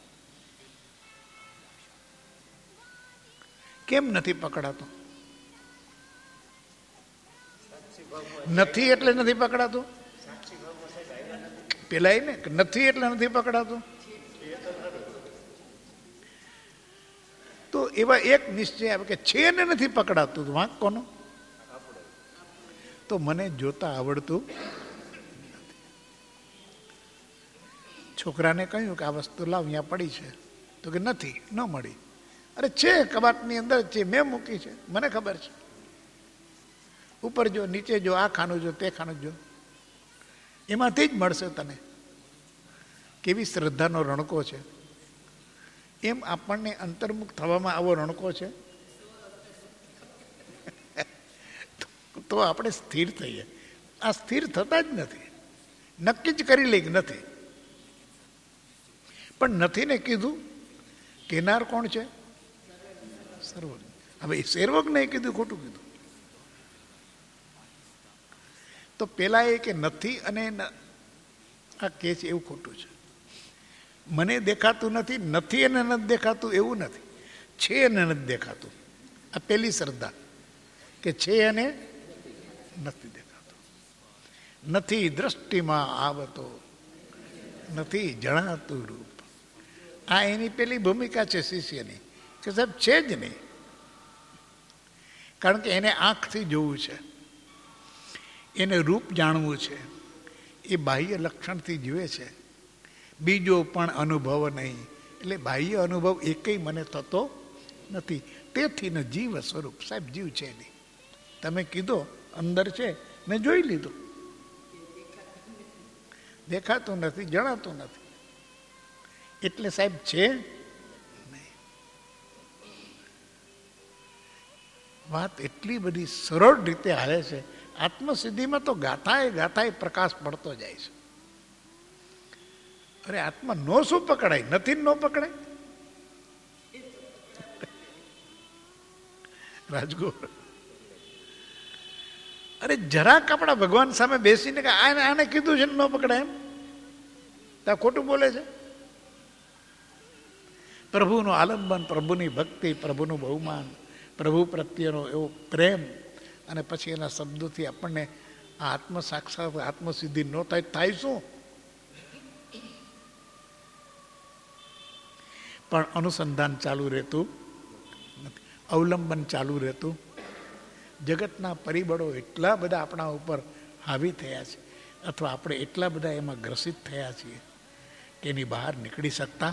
કેમ નથી પકડાતું? નથી એટલે નથી પકડાતું. પેલા ને નથી એટલે નથી પકડાતું. તો એવા એક નિશ્ચય આવે કે છે ને નથી પકડાતું. વાંક કોનો? તો મને જોતા આવડતું નથી. છોકરાને કહ્યું કે આ વસ્તુ લાવ, અહીંયા પડી છે. તો કે નથી, ન મળી. અરે છે, કબાટની અંદર છે, મેં મૂકી છે, મને ખબર છે. ઉપર જો, નીચે જો, આ ખાનું જો, તે ખાનું જો, એમાંથી જ મળશે તને. કેવી શ્રદ્ધાનો રણકો છે. એમ આપણને અંતર્મુખ થવામાં આવો રણકો છે તો આપણે સ્થિર થઈએ. આ સ્થિર થતા જ નથી. નક્કી જ કરી લે કે નથી, પણ નથી ને કીધું. કેનાર કોણ છે? સર્વજ્ઞ. હવે સર્વજ્ઞ કીધું ખોટું કીધું. તો પેલા એ કે નથી અને આ કે છે એવું ખોટું છે. મને દેખાતું નથી, નથી અને નથી દેખાતું એવું નથી, છે અને નથી દેખાતું. આ પેલી શ્રદ્ધા કે છે અને નથી દેખાતું. નથી દ્રષ્ટિમાં આવતો, નથી જણાતું રૂપ. આ એની પેલી ભૂમિકા છે શિષ્યની કે સાહેબ છે જ નહીં. કારણ કે એને આંખથી જોવું છે, એને રૂપ જાણવું છે, એ બાહ્ય લક્ષણથી જુએ છે. બીજો પણ અનુભવ નહીં. એટલે બાહ્ય અનુભવ એકેય મને થતો નથી. તેથી ને જીવ સ્વરૂપ. સાહેબ જીવ છે નહીં. તમે કીધો અંદર છે, મેં જોઈ લીધું. દેખાતું નથી, જણાતું નથી. એટલે સાહેબ છે નહીં. વાત એટલી બધી સરળ રીતે હાલે છે. આત્મસિદ્ધિમાં તો ગાથાએ ગાથાએ પ્રકાશ પડતો જાય છે. અરે આત્મા નો શું પકડાય? નથી નો પકડાય. રાજગોર, અરે જરાક આપણા ભગવાન સામે બેસીને કે આને આને કીધું છે ન પકડાય એમ, ત્યાં ખોટું બોલે છે. પ્રભુનું આલંબન, પ્રભુની ભક્તિ, પ્રભુનું બહુમાન, પ્રભુ પ્રત્યેનો એવો પ્રેમ, અને પછી એના શબ્દોથી આપણને આ આત્મ સાક્ષાત આત્મસિદ્ધિ ન થાય થાય શું? પણ અનુસંધાન ચાલુ રહેતું નથી, અવલંબન ચાલુ રહેતું. જગતના પરિબળો એટલા બધા આપણા ઉપર હાવી થયા છે, અથવા આપણે એટલા બધા એમાં ગ્રસિત થયા છીએ કે એની બહાર નીકળી શકતા.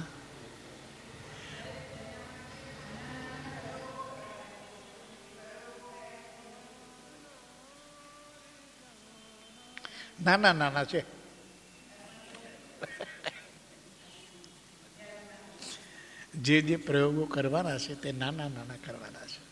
નાના નાના છે. જે જે પ્રયોગો કરવાના છે તે નાના નાના કરવાના છે.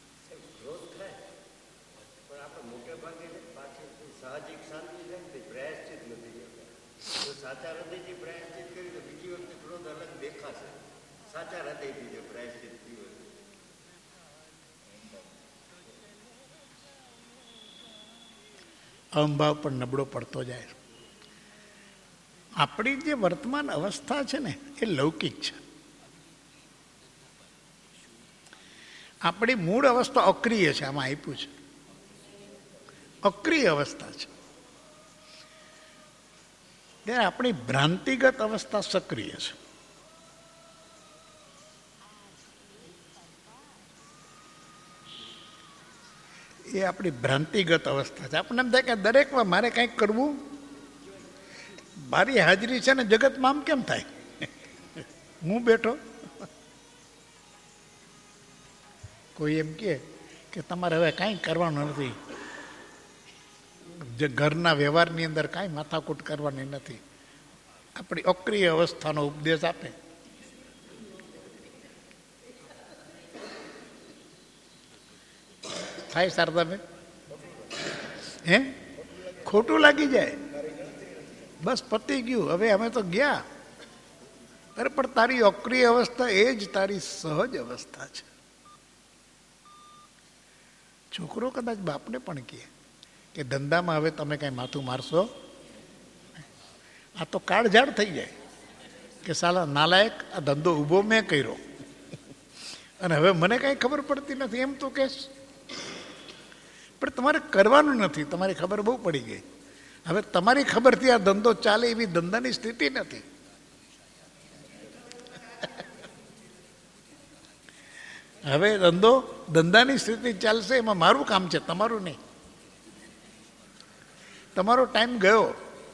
સાચા હૃદયથી પ્રાયશ્ચિત કરી તો બીજી વખતે ક્રોધ અલગ દેખાય. અહંભાવ પણ નબળો પડતો જાય. આપણી જે વર્તમાન અવસ્થા છે ને એ લૌકિક છે. આપણી મૂળ અવસ્થા અક્રિય છે. આમાં આપ્યું છે અક્રિય અવસ્થા છે. ત્યારે આપણી ભ્રાંતિગત અવસ્થા સક્રિય છે. એ આપણી ભ્રાંતિગત અવસ્થા છે. આપણને એમ થાય કે દરેકમાં મારે કંઈક કરવું, મારી હાજરી છે ને જગતમાં આમ કેમ થાય, હું બેઠો. કોઈ એમ કહે કે તમારે હવે કાંઈ કરવાનું નથી, જે ઘરના વ્યવહારની અંદર કાંઈ માથાકૂટ કરવાની નથી, આપણી અક્રિય અવસ્થાનો ઉપદેશ આપે. થાય શારદાબેન? હે ખોટું લાગી જાય, બસ પતી ગયું, હવે અમે તો ગયા. અરે પણ તારી અક્રિય અવસ્થા એ જ તારી સહજ અવસ્થા છે. છોકરો કદાચ બાપને પણ કહે કે ધંધામાં હવે તમે કઈ માથું મારશો, આ તો કાળઝાળ થઈ જાય કે સાલા નાલાયક, આ ધંધો ઊભો મેં કર્યો અને હવે મને કઈ ખબર પડતી નથી એમ તો કહેશ. પણ તમારે કરવાનું નથી, તમારી ખબર બહુ પડી ગઈ. હવે તમારી ખબરથી આ ધંધો ચાલે એવી ધંધાની સ્થિતિ નથી. હવે ધંધો ધંધાની સ્થિતિ ચાલશે, એમાં મારું કામ છે, તમારું નહીં. તમારો ટાઈમ ગયો.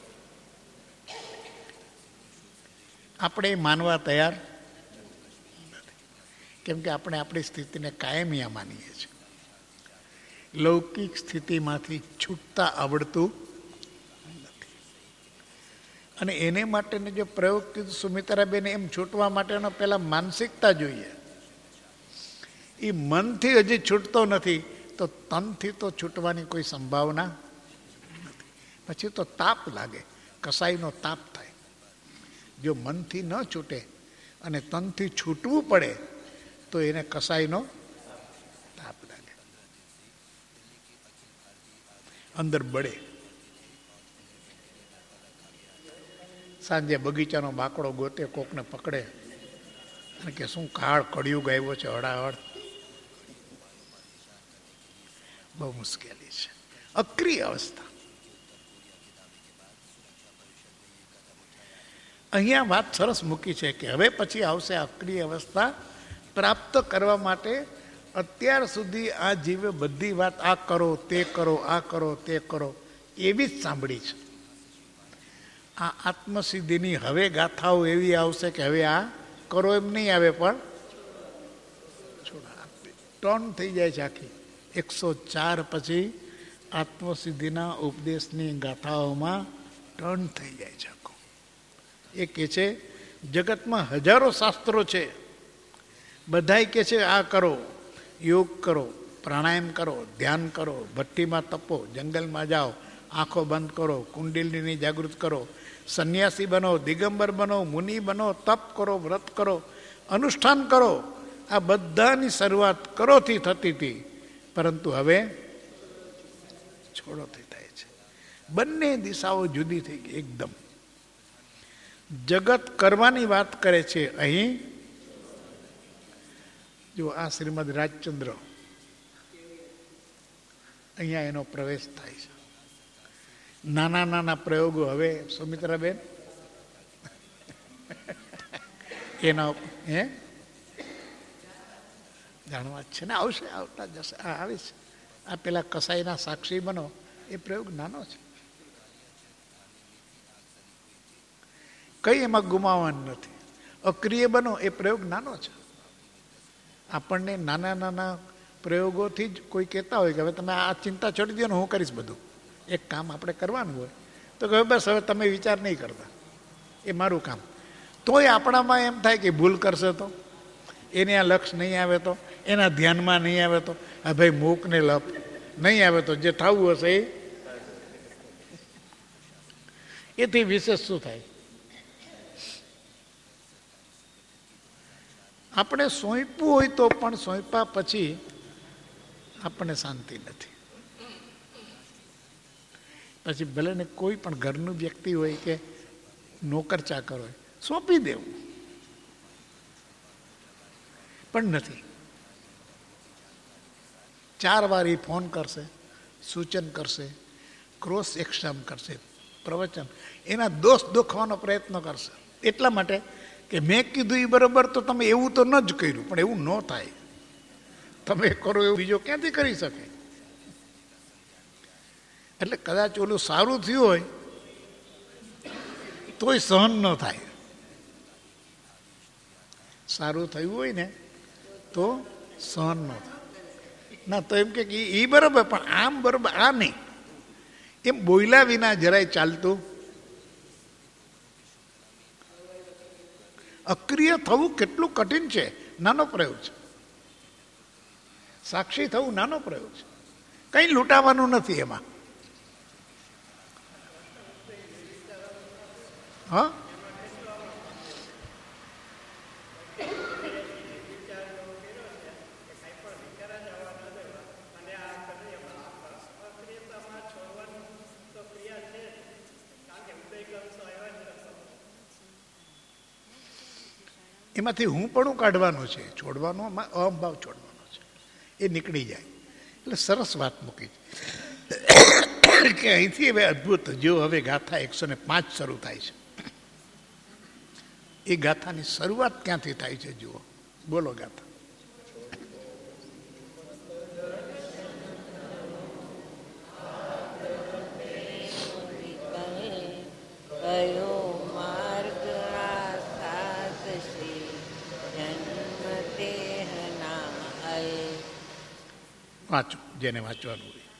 આપણે માનવા તૈયાર નથી, કેમ કે આપણે આપણી સ્થિતિને કાયમિયા માનીએ છીએ. લૌકિક સ્થિતિમાંથી છૂટતા આવડતું નથી. અને એને માટેનો જો પ્રયોગ કીધું સુમિત્રાબેને, એમ છૂટવા માટેનો પહેલા માનસિકતા જોઈએ. એ મનથી હજી છૂટતો નથી તો તનથી તો છૂટવાની કોઈ સંભાવના નથી. પછી તો તાપ લાગે, કસાઈનો તાપ થાય. જો મનથી ન છૂટે અને તનથી છૂટવું પડે તો એને કસાઈનો તાપ લાગે, અંદર બળે. સાંજે બગીચાનો બાકડો ગોતે, કોકને પકડે અને કે શું કાળ કળિયુગ આવ્યો છે, હડાહડ. બહુ મુશ્કેલી છે. અક્રિય અવસ્થા. અહીંયા વાત સરસ મૂકી છે કે હવે પછી આવશે અક્રિય અવસ્થા. પ્રાપ્ત કરવા માટે અત્યાર સુધી આ જીવે બધી વાત આ કરો, તે કરો, આ કરો, તે કરો એવી જ સાંભળી છે. આ આત્મસિદ્ધિની હવે ગાથાઓ એવી આવશે કે હવે આ કરો એમ નહીં આવે, પણ છોડા ટર્ન થઈ જાય છે આખી. એકસો ચાર પછી આત્મસિદ્ધિના ઉપદેશની ગાથાઓમાં ટર્ન થઈ જાય છે આખું. એ કહે છે જગતમાં હજારો શાસ્ત્રો છે, બધાય કહે છે આ કરો, યોગ કરો, પ્રાણાયામ કરો, ધ્યાન કરો, ભઠ્ઠીમાં તપો, જંગલમાં જાઓ, આંખો બંધ કરો, કુંડલિની જાગૃત કરો, સંન્યાસી બનો, દિગંબર બનો, મુનિ બનો, તપ કરો, વ્રત કરો, અનુષ્ઠાન કરો. આ બધાની શરૂઆત કરોથી થતી હતી, પરંતુ હવે છોડોથી થાય છે. બંને દિશાઓ જુદી થઈ ગઈ એકદમ. જગત કરવાની વાત કરે છે, અહીં જો આ શ્રીમદ રાજચંદ્ર, અહીંયા એનો પ્રવેશ થાય છે. નાના નાના પ્રયોગો હવે સુમિત્રાબેન એના હે જાણવા જ છે ને, આવશે, આવતા જશે, આ આવે છે. આ પેલા કસાઈના સાક્ષી બનો એ પ્રયોગ નાનો છે, કઈ એમાં ગુમાવવાનું નથી. અક્રિય બનો એ પ્રયોગ નાનો છે. આપણને નાના નાના પ્રયોગોથી જ કોઈ કહેતા હોય કે હવે તમે આ ચિંતા છોડી દો ને હું કરીશ બધું. એક કામ આપણે કરવાનું હોય તો કે બસ હવે તમે વિચાર નહીં કરતા, એ મારું કામ. તોય આપણામાં એમ થાય કે ભૂલ કરશે તો, એને આ લક્ષ નહીં આવે તો, એના ધ્યાનમાં નહીં આવે તો, આ ભાઈ મૂકને લપ નહીં આવે તો જે થવું હશે એ. એથી વિશેષ શું થાય? આપણે સોંપ્યું હોય તો પણ સોંપ્યા પછી આપણને શાંતિ નથી. પછી ભલે ને કોઈ પણ ઘરનું વ્યક્તિ હોય કે નોકર ચાકર હોય, સોંપી દેવું, પણ નથી. ચાર વાર એ ફોન કરશે, સૂચન કરશે, ક્રોસ એક્ઝામ કરશે, પ્રવચન, એના દોષ દોખવાનો પ્રયત્ન કરશે. એટલા માટે કે મેં કીધું એ બરાબર, તો તમે એવું તો ન જ કર્યું. પણ એવું ન થાય. તમે કરો એવું બીજો ક્યાંથી કરી શકે? એટલે કદાચ ઓલું સારું થયું હોય તોય સહન ન થાય. સારું થયું હોય ને તો સહન ન થાય. ના તો એમ કે એ બરાબર, પણ આમ બરાબર, આ નહીં. એમ બોલ્યા વિના જરાય ચાલતું. અક્રિય થવું કેટલું કઠિન છે. નાનો પ્રયોગ છે. સાક્ષી થવું નાનો પ્રયોગ છે. કંઈ લૂંટાવાનું નથી એમાં. હા, એમાંથી હું પણ કાઢવાનું છે, છોડવાનો અહંભાવ છોડવાનો છે, એ નીકળી જાય. એટલે સરસ વાત મૂકી કે અહીંથી હવે અદભુત. જો હવે ગાથા એકસો ને પાંચ શરૂ થાય છે. એ ગાથાની શરૂઆત ક્યાંથી થાય છે જુઓ. બોલો ગાથા. વાંચો, જેને વાંચવાનું હોય.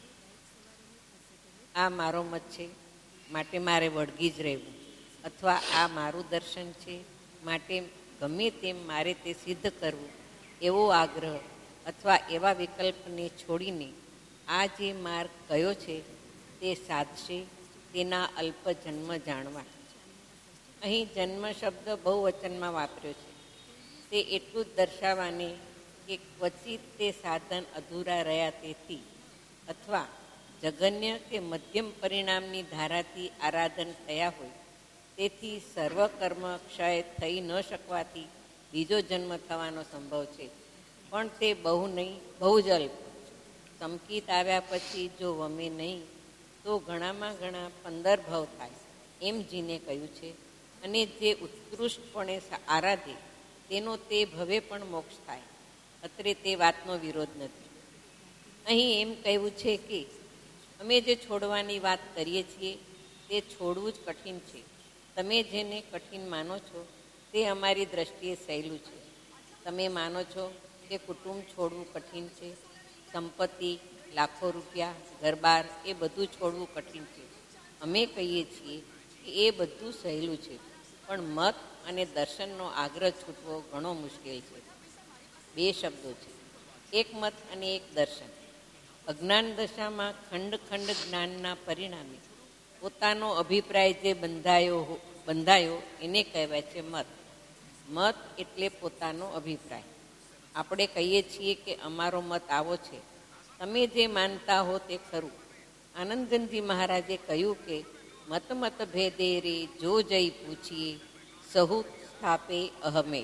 આ મારો મત છે માટે મારે વળગી જ રહેવું, અથવા આ મારું દર્શન છે માટે ગમે તેમ મારે તે સિદ્ધ કરવું, એવો આગ્રહ અથવા એવા વિકલ્પને છોડીને આ જે માર્ગ કયો છે તે સાધશે, તેના અલ્પ જન્મ જાણવા. અહીં જન્મ શબ્દ બહુવચનમાં વાપર્યો છે. તે એટલું જ દર્શાવવાને કે ક્વચિત તે સાધન અધૂરા રહ્યા તેથી, અથવા જગન્ય કે મધ્યમ પરિણામની ધારાથી આરાધન થયા હોય તેથી સર્વકર્મ ક્ષય થઈ ન શકવાથી બીજો જન્મ થવાનો સંભવ છે. પણ તે બહુ નહીં, બહુ જ અલ્પ. સંકિત આવ્યા પછી જો વમે નહીં તો ઘણામાં ઘણા પંદર ભવ થાય એમ જીને કહ્યું છે. અને જે ઉત્કૃષ્ટપણે આરાધે તેનો તે ભવે પણ મોક્ષ થાય. અત્રે તે વાતનો વિરોધ નથી. અહીં એમ કહેવું છે કે અમે જે છોડવાની વાત કરીએ છીએ તે છોડવું જ કઠિન છે. તમે જેને કઠિન માનો છો તે અમારી દ્રષ્ટિએ સહેલું છે. તમે માનો છો કે કુટુંબ છોડવું કઠિન છે, સંપત્તિ, લાખો રૂપિયા, ઘરબાર એ બધું છોડવું કઠિન છે. અમે કહીએ છીએ કે એ બધું સહેલું છે, પણ મત અને દર્શનનો આગ્રહ છૂટવો ઘણો મુશ્કેલ છે. બે શબ્દો છે, એક મત અને એક દર્શન. અજ્ઞાન દશામાં ખંડ ખંડ જ્ઞાનના પરિણામે પોતાનો અભિપ્રાય જે બંધાયો બંધાયો એને કહેવાય છે મત. મત એટલે પોતાનો અભિપ્રાય. આપણે કહીએ છીએ કે અમારો મત આવો છે, તમે જે માનતા હો તે ખરું. આનંદગંજી મહારાજે કહ્યું કે મત મત ભેદે રે જો જઈ પૂછીએ, સહુ સ્થાપે અહમે.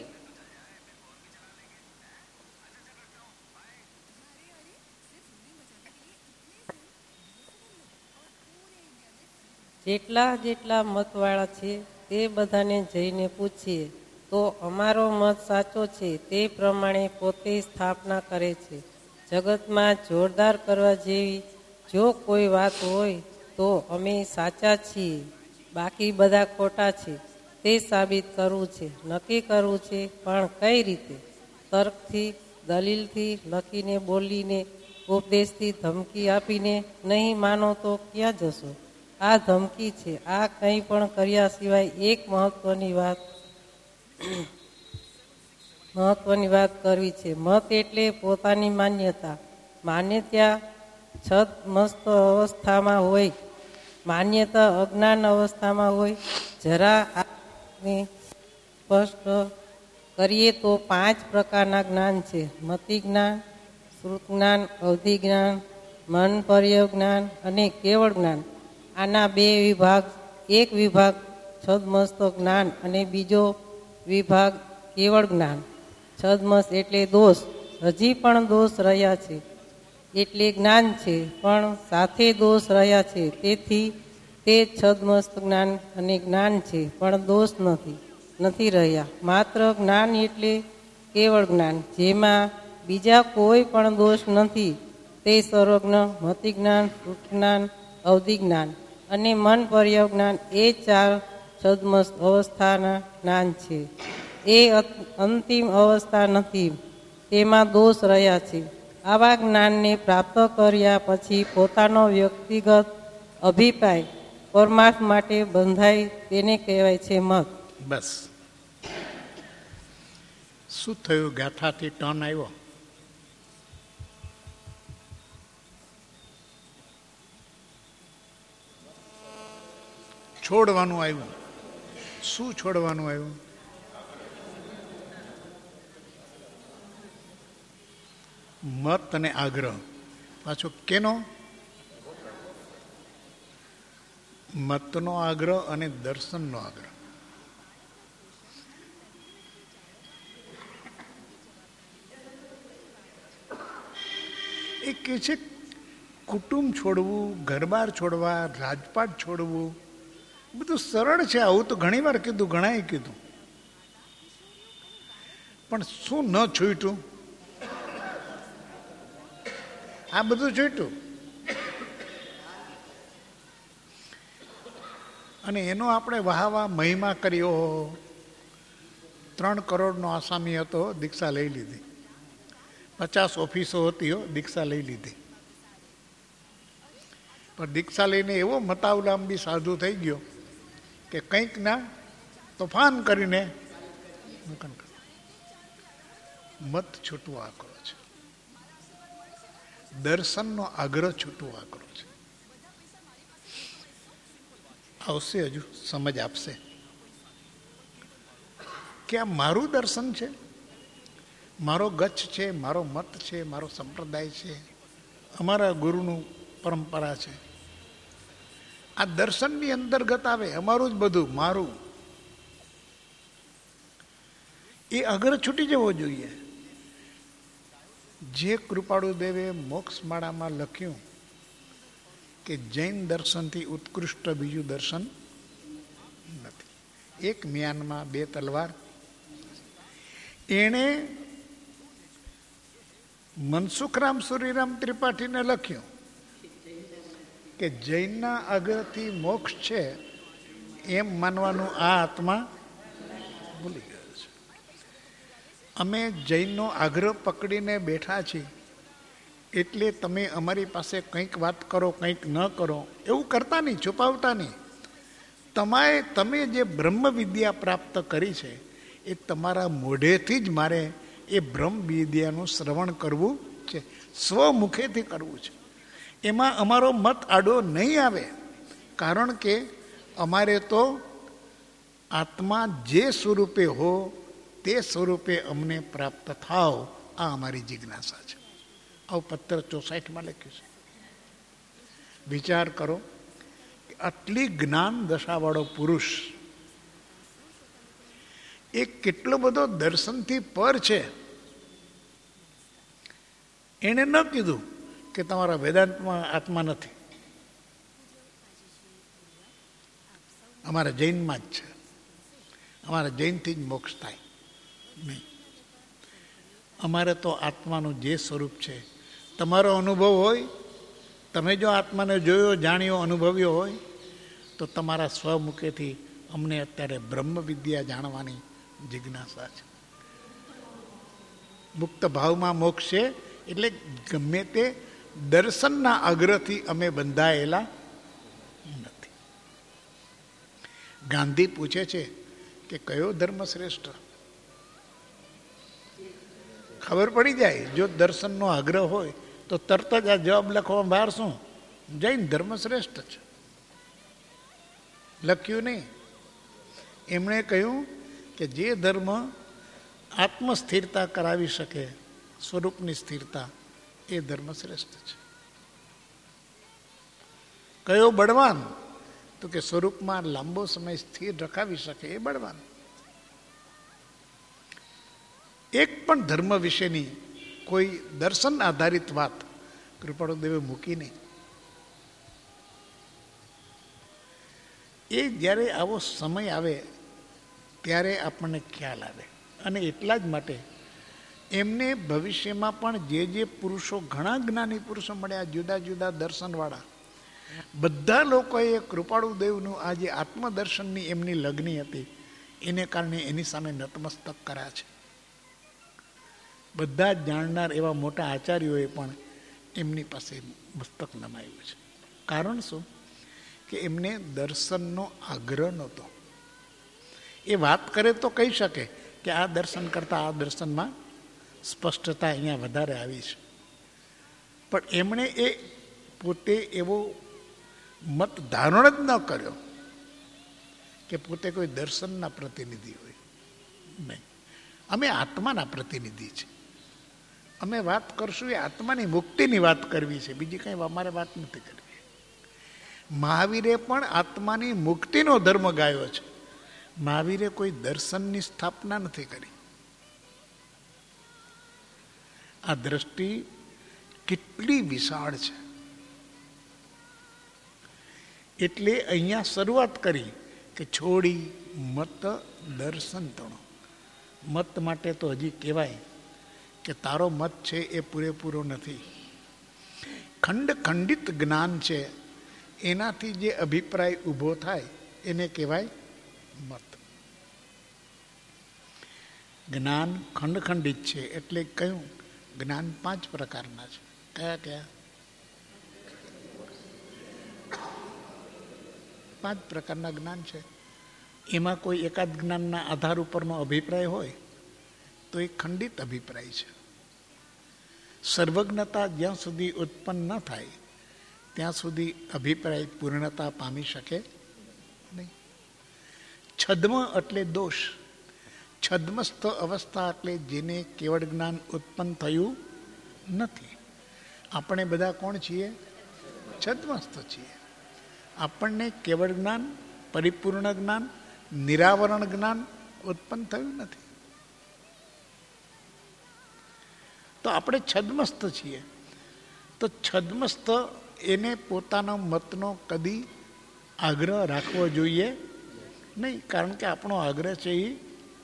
જેટલા જેટલા મતવાળા છે તે બધાને જઈને પૂછીએ તો અમારો મત સાચો છે તે પ્રમાણે પોતે સ્થાપના કરે છે. જગતમાં જોરદાર કરવા જેવી જો કોઈ વાત હોય તો અમે સાચા છીએ, બાકી બધા ખોટા છે તે સાબિત કરવું છે, નક્કી કરવું છે. પણ કઈ રીતે? તર્કથી, દલીલથી, લખીને, બોલીને, ઉપદેશથી, ધમકી આપીને નહીં માનો તો ક્યાં જશો? આ ધમકી છે. આ કંઈ પણ કર્યા સિવાય એક મહત્વની વાત મહત્વની વાત કરવી છે. મત એટલે પોતાની માન્યતા. માન્યતા છદ મસ્ત અવસ્થામાં હોય, માન્યતા અજ્ઞાન અવસ્થામાં હોય. જરા આને સ્પષ્ટ કરીએ તો પાંચ પ્રકારના જ્ઞાન છે: મતિ જ્ઞાન, શ્રુત જ્ઞાન, અવધિ જ્ઞાન, મન પર્ય જ્ઞાન અને કેવળ જ્ઞાન. આના બે વિભાગ, એક વિભાગ છદમસ્ત જ્ઞાન અને બીજો વિભાગ કેવળ જ્ઞાન. છદમસ્ત એટલે દોષ, હજી પણ દોષ રહ્યા છે એટલે જ્ઞાન છે, પણ સાથે દોષ રહ્યા છે, તેથી તે છદમસ્ત જ્ઞાન અને જ્ઞાન છે, પણ દોષ નથી નથી રહ્યા. માત્ર જ્ઞાન એટલે કેવળ જ્ઞાન, જેમાં બીજા કોઈ પણ દોષ નથી. તે સર્વજ્ઞ, મતિ જ્ઞાન, શ્રુત જ્ઞાન, અવધિ જ્ઞાન અને મન પર્ય જ્ઞાન એ ચાર છદમસ્ત અવસ્થાના જ્ઞાન છે. એ અંતિમ અવસ્થા નથી, તેમાં દોષ રહ્યા છે. આવા જ્ઞાનને પ્રાપ્ત કર્યા પછી પોતાનો વ્યક્તિગત અભિપ્રાય પરમાર્થ માટે બંધાય તેને કહેવાય છે મત. બસ શું થયું? ગાથાથી ટર્ન આવ્યો. છોડવાનું આવ્યું. શું છોડવાનું આવ્યું? મત અને આગ્રહ. પાછો કેનો? મતનો આગ્રહ અને દર્શનનો આગ્રહ. એ કે છે કુટુંબ છોડવું, ઘરબાર છોડવા, રાજપાટ છોડવું બધું સરળ છે. આવું તો ઘણી વાર કીધું, ઘણાએ કીધું, પણ શું ન છૂટ્યું? આ બધું છૂટ્યું. અને એનો આપણે વાહવા મહિમા કર્યો. ત્રણ કરોડનો આસામી હતો, દીક્ષા લઈ લીધી. પચાસ ઓફિસો હતી, હો, દીક્ષા લઈ લીધી. પણ દીક્ષા લઈને એવો મતાવલાંબી સાધુ થઈ ગયો કે કંઈક ના તોફાન કરીને મત છૂટવો આકરો છે. દર્શનનો આગ્રહ છૂટવો આકરો છે. આવશે, હજુ સમજ આપશે કે આ મારું દર્શન છે, મારો ગચ્છ છે, મારો મત છે, મારો સંપ્રદાય છે, અમારા ગુરુનું પરંપરા છે. આ દર્શનની અંતર્ગત આવે. અમારું જ બધું મારું. એ આગ્રહ છૂટી જવો જોઈએ. જે કૃપાળુ દેવે મોક્ષમાળામાં લખ્યું કે જૈન દર્શનથી ઉત્કૃષ્ટ બીજું દર્શન નથી. એક મ્યાનમાં બે તલવાર. એણે મનસુખરામ સુરીરામ ત્રિપાઠીને લખ્યું કે જૈનના આગ્રહથી મોક્ષ છે એમ માનવાનું આ આત્મા ભૂલી ગયો છે. અમે જૈનનો આગ્રહ પકડીને બેઠા છીએ એટલે તમે અમારી પાસે કંઈક વાત કરો, કંઈક ન કરો, એવું કરતા નહીં, છુપાવતા નહીં. તમારે તમે જે બ્રહ્મ વિદ્યા પ્રાપ્ત કરી છે એ તમારા મોઢેથી જ મારે એ બ્રહ્મ વિદ્યાનું શ્રવણ કરવું છે, સ્વમુખેથી કરવું છે. એમાં અમારો મત આડો નહીં આવે, કારણ કે અમારે તો આત્મા જે સ્વરૂપે હો તે સ્વરૂપે અમને પ્રાપ્ત થાવ, આ અમારી જિજ્ઞાસા છે. આવું પત્ર ચોસાઠમાં લખ્યું છે. વિચાર કરો કે આટલી જ્ઞાન દશાવાળો પુરુષ એ કેટલો બધો દર્શનથી પર છે. એણે ન કીધું કે તમારા વેદાંતમાં આત્મા નથી, અમારા જૈનમાં જ છે, અમારા જૈનથી જ મોક્ષ થાય નહીં. અમારે તો આત્માનું જે સ્વરૂપ છે, તમારો અનુભવ હોય, તમે જો આત્માને જોયો, જાણ્યો, અનુભવ્યો હોય તો તમારા સ્વમુખેથી અમને અત્યારે બ્રહ્મ વિદ્યા જાણવાની જિજ્ઞાસા છે. મુક્ત ભાવમાં મોક્ષ છે એટલે ગમે તે દર્શનના આગ્રહથી અમે બંધાયેલા નથી. ગાંધી પૂછે છે કે કયો ધર્મ શ્રેષ્ઠ? ખબર પડી જાય. જો દર્શનનો આગ્રહ હોય તો તરત જ આ જવાબ લખવા બહાર શું? જૈન ધર્મ શ્રેષ્ઠ છે. લખ્યું નહીં. એમણે કહ્યું કે જે ધર્મ આત્મસ્થિરતા કરાવી શકે, સ્વરૂપની સ્થિરતા, એ ધર્મ શ્રેષ્ઠ છે. કયો બળવાન? તો કે સ્વરૂપમાં લાંબો સમય સ્થિર રખાવી શકે એ બળવાન. એક પણ ધર્મ વિશેની કોઈ દર્શન આધારિત વાત કૃપાળુદેવે મૂકી નહીં. એ જ્યારે આવો સમય આવે ત્યારે આપણને ખ્યાલ આવે. અને એટલા જ માટે એમને ભવિષ્યમાં પણ જે જે પુરુષો, ઘણા જ્ઞાની પુરુષો મળ્યા, જુદા જુદા દર્શનવાળા, બધા લોકોએ કૃપાળુદેવનું આ જે આત્મદર્શનની એમની લગ્ની હતી એને કારણે એની સામે નતમસ્તક કર્યા છે. બધા જ જાણનાર એવા મોટા આચાર્યોએ પણ એમની પાસે મસ્તક નમાયું છે. કારણ શું? કે એમને દર્શનનો આગ્રહ નહોતો. એ વાત કરે તો કહી શકે કે આ દર્શન કરતાં આ દર્શનમાં સ્પષ્ટતા અહીંયા વધારે આવી છે, પણ એમણે એ પોતે એવો મત ધારણ જ ન કર્યો કે પોતે કોઈ દર્શનના પ્રતિનિધિ હોય. નહીં, અમે આત્માના પ્રતિનિધિ છીએ. અમે વાત કરશું એ આત્માની મુક્તિની વાત કરવી છે, બીજી કંઈ અમારે વાત નથી કરવી. મહાવીરે પણ આત્માની મુક્તિનો ધર્મ ગાયો છે. મહાવીરે કોઈ દર્શનની સ્થાપના નથી કરી. આ દ્રષ્ટિ કેટલી વિશાળ છે. એટલે અહીંયા શરૂઆત કરી કે છોડી મત દર્શન તણો. મત માટે તો હજી કહેવાય કે તારો મત છે એ પૂરેપૂરો નથી. ખંડ ખંડિત જ્ઞાન છે, એનાથી જે અભિપ્રાય ઊભો થાય એને કહેવાય મત. જ્ઞાન ખંડખંડિત છે એટલે કયું? જ્ઞાન પાંચ પ્રકારના છે. કયા કયા? પાંચ પ્રકારના જ્ઞાન છે. એમાં કોઈ એકાદ જ્ઞાનના આધાર ઉપરનો અભિપ્રાય હોય તો એ ખંડિત અભિપ્રાય છે. સર્વજ્ઞતા જ્યાં સુધી ઉત્પન્ન ન થાય ત્યાં સુધી અભિપ્રાય પૂર્ણતા પામી શકે નહીં. છદ્મ એટલે દોષ. છદ્મસ્થ અવસ્થા એટલે જેને કેવળ જ્ઞાન ઉત્પન્ન થયું નથી. આપણે બધા કોણ છીએ? છદ્મસ્થ છીએ. આપણને કેવળ જ્ઞાન, પરિપૂર્ણ જ્ઞાન, નિરાવરણ જ્ઞાન ઉત્પન્ન થયું નથી. તો આપણે છદ્મસ્થ છીએ. તો છદ્મસ્થ એને પોતાના મતનો કદી આગ્રહ રાખવો જોઈએ નહીં, કારણ કે આપણો આગ્રહ છે એ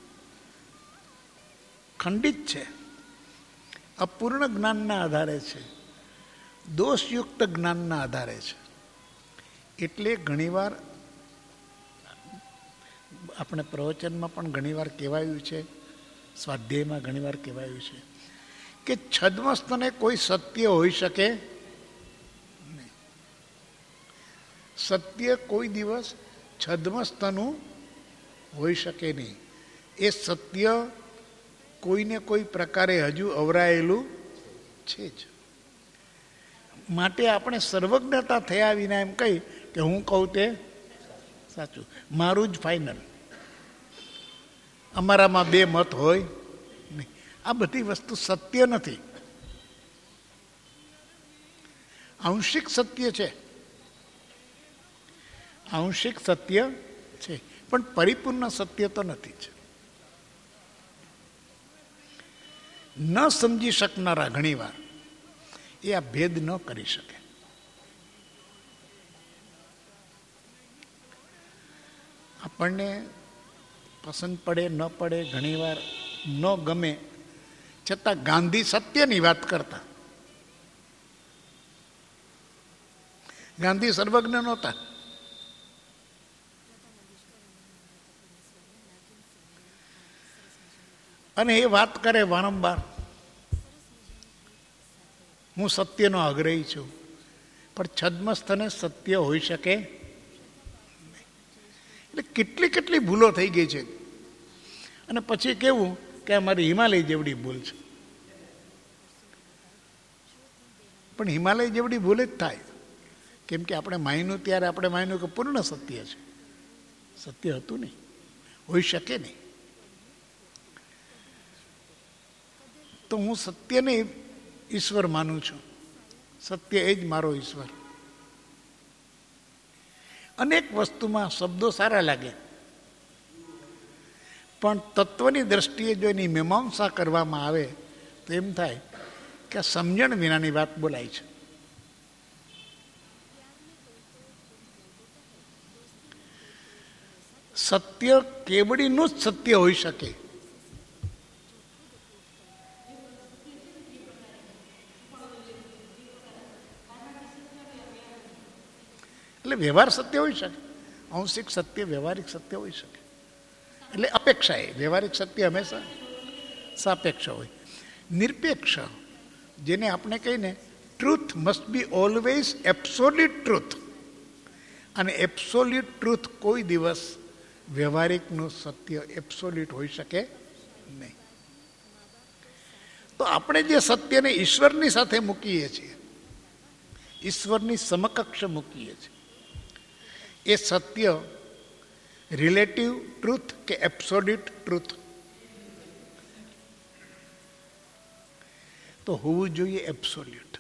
ખંડિત છે, અપૂર્ણ જ્ઞાનના આધારે છે, દોષયુક્ત જ્ઞાનના આધારે છે. એટલે ઘણીવાર આપણે પ્રવચનમાં પણ ઘણીવાર કહેવાયું છે, સ્વાધ્યાયમાં ઘણીવાર કહેવાયું છે કે છદ્મસ્થને કોઈ સત્ય હોઈ શકે નહીં. સત્ય કોઈ દિવસ છદ્મસ્થનું હોઈ શકે નહીં. એ સત્ય કોઈને કોઈ પ્રકારે હજુ અવરાયેલું છે જ. માટે આપણે સર્વજ્ઞતા થયા વિના એમ કહી કે હું કહું તે સાચું, મારું જ ફાઇનલ, અમારામાં બે મત હોય નહીં. આ બધી વસ્તુ સત્ય નથી. આંશિક સત્ય છે, આંશિક સત્ય છે, પણ પરિપૂર્ણ સત્ય તો નથી જ. ન સમજી શકનારા ઘણીવાર એ આ ભેદ ન કરી શકે. આપણને પસંદ પડે ન પડે, ઘણીવાર ન ગમે, છતાં ગાંધી સત્યની વાત કરતા. ગાંધી સર્વજ્ઞ નહોતા. અને એ વાત કરે વારંવાર, હું સત્યનો આગ્રહી છું, પણ છદ્મસ્થને સત્ય હોઈ શકે. એટલે કેટલી કેટલી ભૂલો થઈ ગઈ છે. અને પછી કેવું કે અમારી હિમાલય જેવડી ભૂલ છે. પણ હિમાલય જેવડી ભૂલ જ થાય, કેમ કે આપણે માન્યું ત્યારે આપણે માન્યું કે પૂર્ણ સત્ય છે. સત્ય હતું નહીં, હોઈ શકે નહીં. તો હું સત્યને ઈશ્વર માનું છું. સત્ય એ જ મારો ઈશ્વર. અનેક વસ્તુમાં શબ્દો સારા લાગે, પણ તત્વની દ્રષ્ટિએ જો એની મીમાંસા કરવામાં આવે તો એમ થાય કે આ સમજણ વિનાની વાત બોલાય છે. સત્ય કેવડીનું જ સત્ય હોઈ શકે. એટલે વ્યવહાર સત્ય હોઈ શકે, આંશિક સત્ય વ્યવહારિક સત્ય હોઈ શકે. એટલે અપેક્ષા એ વ્યવહારિક સત્ય હંમેશા સાપેક્ષ હોય. નિરપેક્ષ, જેને આપણે કહીને truth must be always absolute truth, અને એબ્સોલ્યુટ ટ્રુથ કોઈ દિવસ વ્યવહારિકનું સત્ય એબ્સોલ્યુટ હોઈ શકે નહીં. તો આપણે જે સત્યને ઈશ્વરની સાથે મૂકીએ છીએ, ઈશ્વરની સમકક્ષ મૂકીએ છીએ, એ સત્ય રિલેટિવ ટ્રુથ કે એબ્સોલ્યુટ ટ્રુથ? તો હોવું જોઈએ એબ્સોલ્યુટ.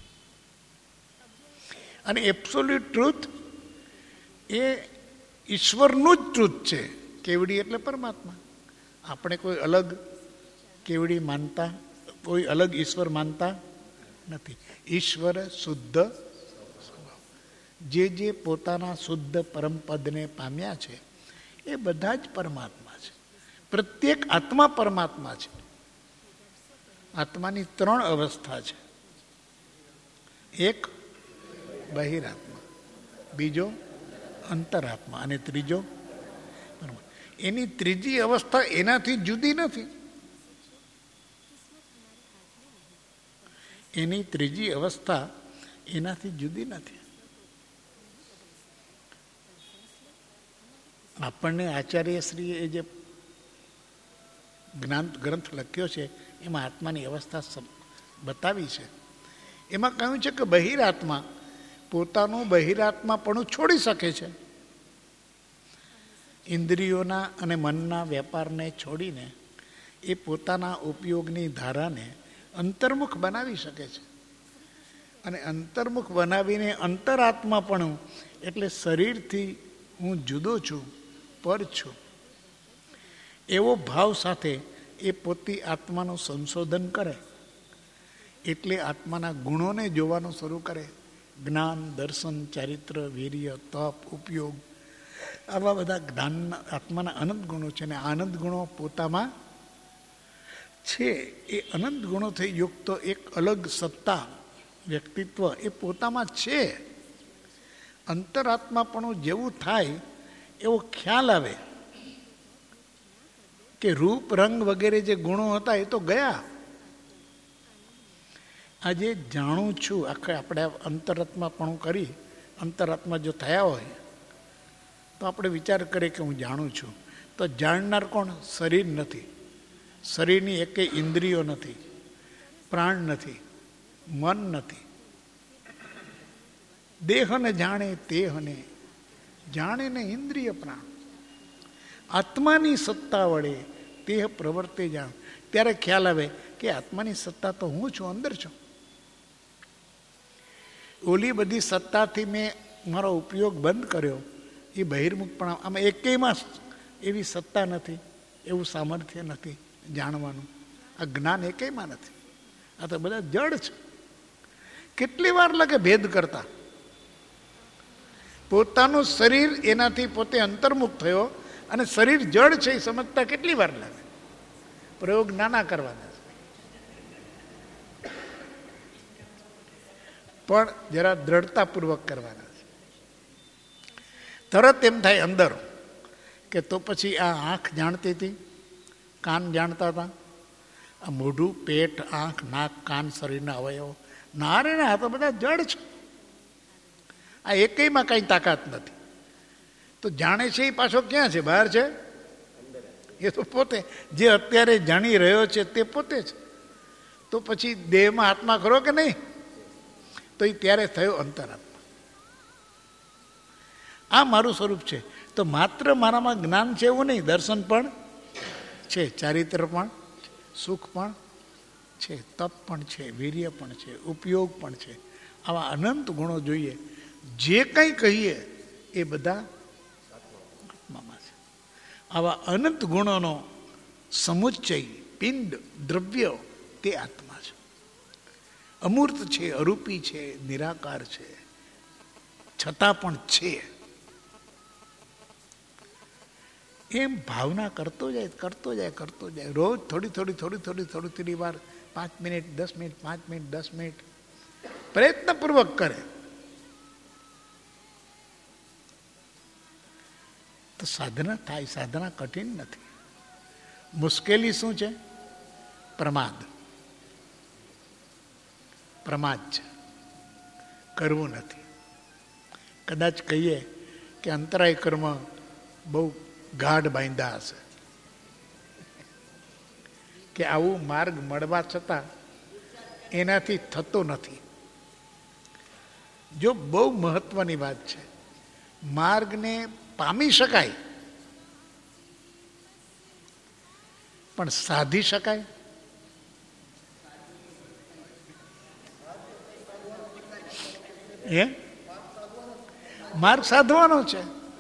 અને એબ્સોલ્યુટ ટ્રુથ એ ઈશ્વરનું જ ટ્રુથ છે. કેવડી એટલે પરમાત્મા. આપણે કોઈ અલગ કેવડી માનતા, કોઈ અલગ ઈશ્વર માનતા નથી. ઈશ્વર શુદ્ધ સ્વભાવ, જે જે પોતાના શુદ્ધ પરમપદને પામ્યા છે એ બધા જ પરમાત્મા છે. પ્રત્યેક આત્મા પરમાત્મા છે. આત્માની ત્રણ અવસ્થા છે. એક બહિરાત્મા, બીજો અંતરાત્મા, અને ત્રીજો પરમાત્મા. એની ત્રીજી અવસ્થા એનાથી જુદી નથી. એની ત્રીજી અવસ્થા એનાથી જુદી નથી. આપણને આચાર્યશ્રીએ એ જે જ્ઞાન ગ્રંથ લખ્યો છે એમાં આત્માની અવસ્થા બતાવી છે. એમાં કહ્યું છે કે બહિરાત્મા પોતાનું બહિરાત્માપણું છોડી શકે છે. ઇન્દ્રિયોના અને મનના વેપારને છોડીને એ પોતાના ઉપયોગની ધારાને અંતર્મુખ બનાવી શકે છે. અને અંતર્મુખ બનાવીને અંતરાત્માપણું એટલે શરીરથી હું જુદો છું, પર છું, એવો ભાવ સાથે એ પોતે આત્માનું સંશોધન કરે. એટલે આત્માના ગુણોને જોવાનું શરૂ કરે. જ્ઞાન, દર્શન, ચારિત્ર, વીર્ય, તપ, ઉપયોગ, આવા બધા જ્ઞાનના આત્માના અનંત ગુણો છે. અને આનંદ ગુણો પોતામાં છે. એ અનંત ગુણોથી યુક્ત એક અલગ સત્તા, વ્યક્તિત્વ એ પોતામાં છે. અંતરાત્માપણું જેવું થાય એવો ખ્યાલ આવે કે રૂપ, રંગ વગેરે જે ગુણો હતા એ તો ગયા. આજે જાણું છું, આખરે આપણે અંતરાત્માપણું કરી અંતરાત્મા જો થયા હોય તો આપણે વિચાર કરીએ કે હું જાણું છું. તો જાણનાર કોણ? શરીર નથી. શરીરની એકે ઇન્દ્રિયો નથી, પ્રાણ નથી, મન નથી. દેહને જાણે તેહને જાણે ને ઇન્દ્રિય પ્રાણ. આત્માની સત્તા વડે તેહ પ્રવર્તે જાણ. ત્યારે ખ્યાલ આવે કે આત્માની સત્તા તો હું છું, અંદર છું. ઓલી બધી સત્તાથી મેં મારો ઉપયોગ બંધ કર્યો, એ બહિર્મુખપણા. આમાં એકેયમાં એવી સત્તા નથી, એવું સામર્થ્ય નથી જાણવાનું. આ જ્ઞાન એકેયમાં નથી. આ તો બધા જડ છે. કેટલી વાર લાગે ભેદ કરતા? પોતાનું શરીર એનાથી પોતે અંતર્મુખ થયો અને શરીર જડ છે એ સમજતા કેટલી વાર લાગે? પ્રયોગ નાના કરવાના છે, પણ જરા દ્રઢતાપૂર્વક કરવાના છે. તરત એમ થાય અંદર કે તો પછી આ આંખ જાણતી હતી, કાન જાણતા હતા, આ મોઢું, પેટ, આંખ, નાક, કાન, શરીરના અવયવો, ના રે ના, આ તો બધા જડ છે. આ એકેયમાં કઈ તાકાત નથી. તો જાણે છે એ પાછો ક્યાં છે? બહાર છે? એ તો પોતે જે અત્યારે જાણી રહ્યો છે તે પોતે છે. તો પછી દેહમાં આત્મા ખરો કે નહીં? તો એ ત્યારે થયો અંતરાત્મા. આ મારું સ્વરૂપ છે. તો માત્ર મારામાં જ્ઞાન છે એવું નહીં, દર્શન પણ છે, ચારિત્ર પણ, સુખ પણ છે, તપ પણ છે, વીર્ય પણ છે, ઉપયોગ પણ છે. આવા અનંત ગુણો જોઈએ. જે કંઈ કહીએ એ બધા આત્મામાં છે. આવા અનંત ગુણોનો સમુચ્ચય પિંડ દ્રવ્ય તે આત્મા છે. અમૂર્ત છે, અરૂપી છે, નિરાકાર છે, છતાં પણ છે. એમ ભાવના કરતો જાય કરતો જાય કરતો જાય. રોજ થોડી થોડી થોડી થોડી થોડી થોડી વાર પાંચ મિનિટ દસ મિનિટ પાંચ મિનિટ દસ મિનિટ પ્રયત્નપૂર્વક કરે તો સાધના થાય. સાધના કઠિન નથી. મુશ્કેલી શું છે? પ્રમાદ. પ્રમાદ છે, કરવું નથી. કદાચ કહીએ કે અંતરાય કર્મ બહુ ગાઢ બાંધ્યા હશે, કે આવું માર્ગ મળવા છતાં એનાથી થતો નથી. જો બહુ મહત્વની વાત છે, માર્ગને પામી શકાય પણ સાધી શકાય? એ માર્ગ સાધવાનો છે.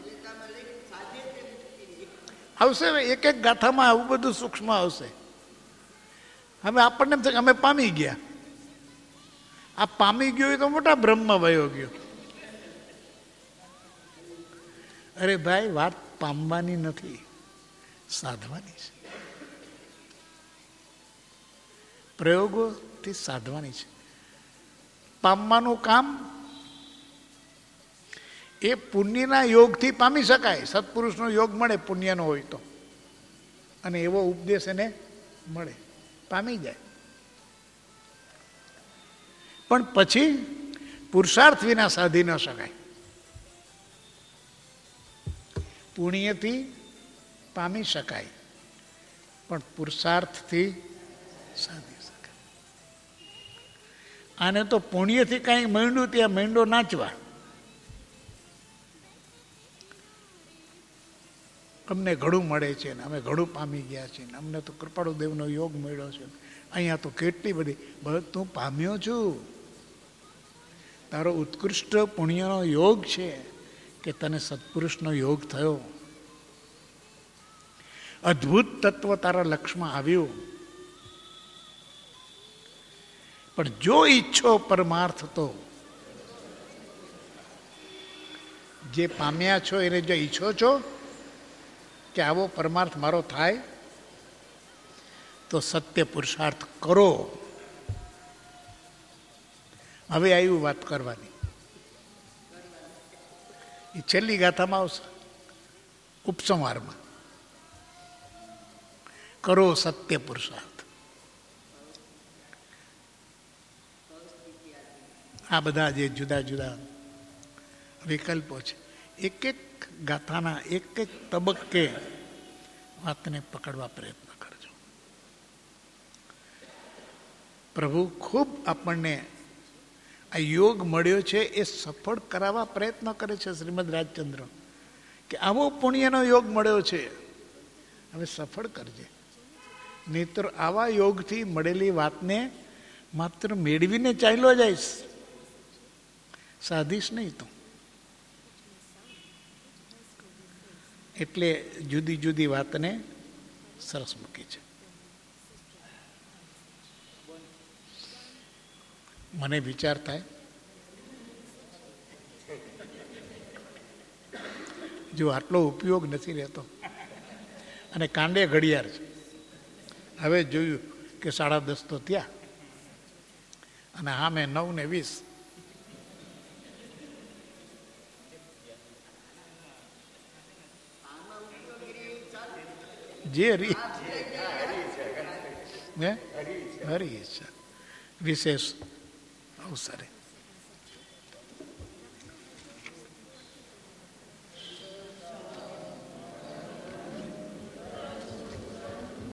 આવશે એક એક ગાથામાં આવું બધું સૂક્ષ્મ આવશે. હવે આપણને એમ થાય કે અમે પામી ગયા. આ પામી ગયો એ તો મોટા બ્રહ્મ વયો ગયો. અરે ભાઈ, વાત પામવાની નથી, સાધવાની છે. પ્રયોગોથી સાધવાની છે. પામવાનું કામ એ પુણ્યના યોગથી પામી શકાય. સત્પુરુષનો યોગ મળે પુણ્યનો હોય તો, અને એવો ઉપદેશ એને મળે, પામી જાય. પણ પછી પુરુષાર્થ વિના સાધી ન શકાય. પુણ્યથી પામી શકાય પણ પુરુષાર્થથી સાધી શકાય. આને તો પુણ્યથી કાંઈ માંડ્યું ત્યાં માંડો નાચવા. અમને ઘણું મળે છે ને અમે ઘણું પામી ગયા છીએ ને અમને તો કૃપાળુ દેવનો યોગ મળ્યો છે. અહીંયા તો કેટલી બધી બધું પામ્યો છું. તારો ઉત્કૃષ્ટ પુણ્યનો યોગ છે કે તને સત્પુરુષનો યોગ થયો. અદ્ભુત તત્વ તારા લક્ષમાં આવ્યું. પણ જો ઈચ્છો પરમાર્થ તો જે પામ્યા છો એને જો ઈચ્છો છો કે આવો પરમાર્થ મારો થાય તો સત્ય પુરુષાર્થ કરો. હવે આવ્યું વાત કરવાની. એ છેલ્લી ગાથામાં આવશે, ઉપસંહારમાં. કરો સત્ય પુરુષાર્થ. આ બધા જે જુદા જુદા વિકલ્પો છે, એક એક ગાથાના એક એક તબક્કે વાતને પકડવા પ્રયત્ન કરજો. પ્રભુ ખૂબ આપણને આ યોગ મળ્યો છે એ સફળ કરાવવા પ્રયત્ન કરે છે. શ્રીમદ રાજચંદ્ર કે આવો પુણ્યનો યોગ મળ્યો છે, હવે સફળ કરજે. નહીતર આવા યોગથી મળેલી વાતને માત્ર મેળવીને ચાલ્યો જઈશ, સાધીશ નહીં તો. એટલે જુદી જુદી વાતને સરસ મૂકી છે. મને વિચાર થાય, જો આટલો ઉપયોગ નથી રહેતો અને કાંડે ઘડિયાળ છે. હવે જોયું કે સાડા દસ તો ત્યાં અને હા મેં નવ ને વીસ. જે હરી હરી છે વિશેષ અવસરે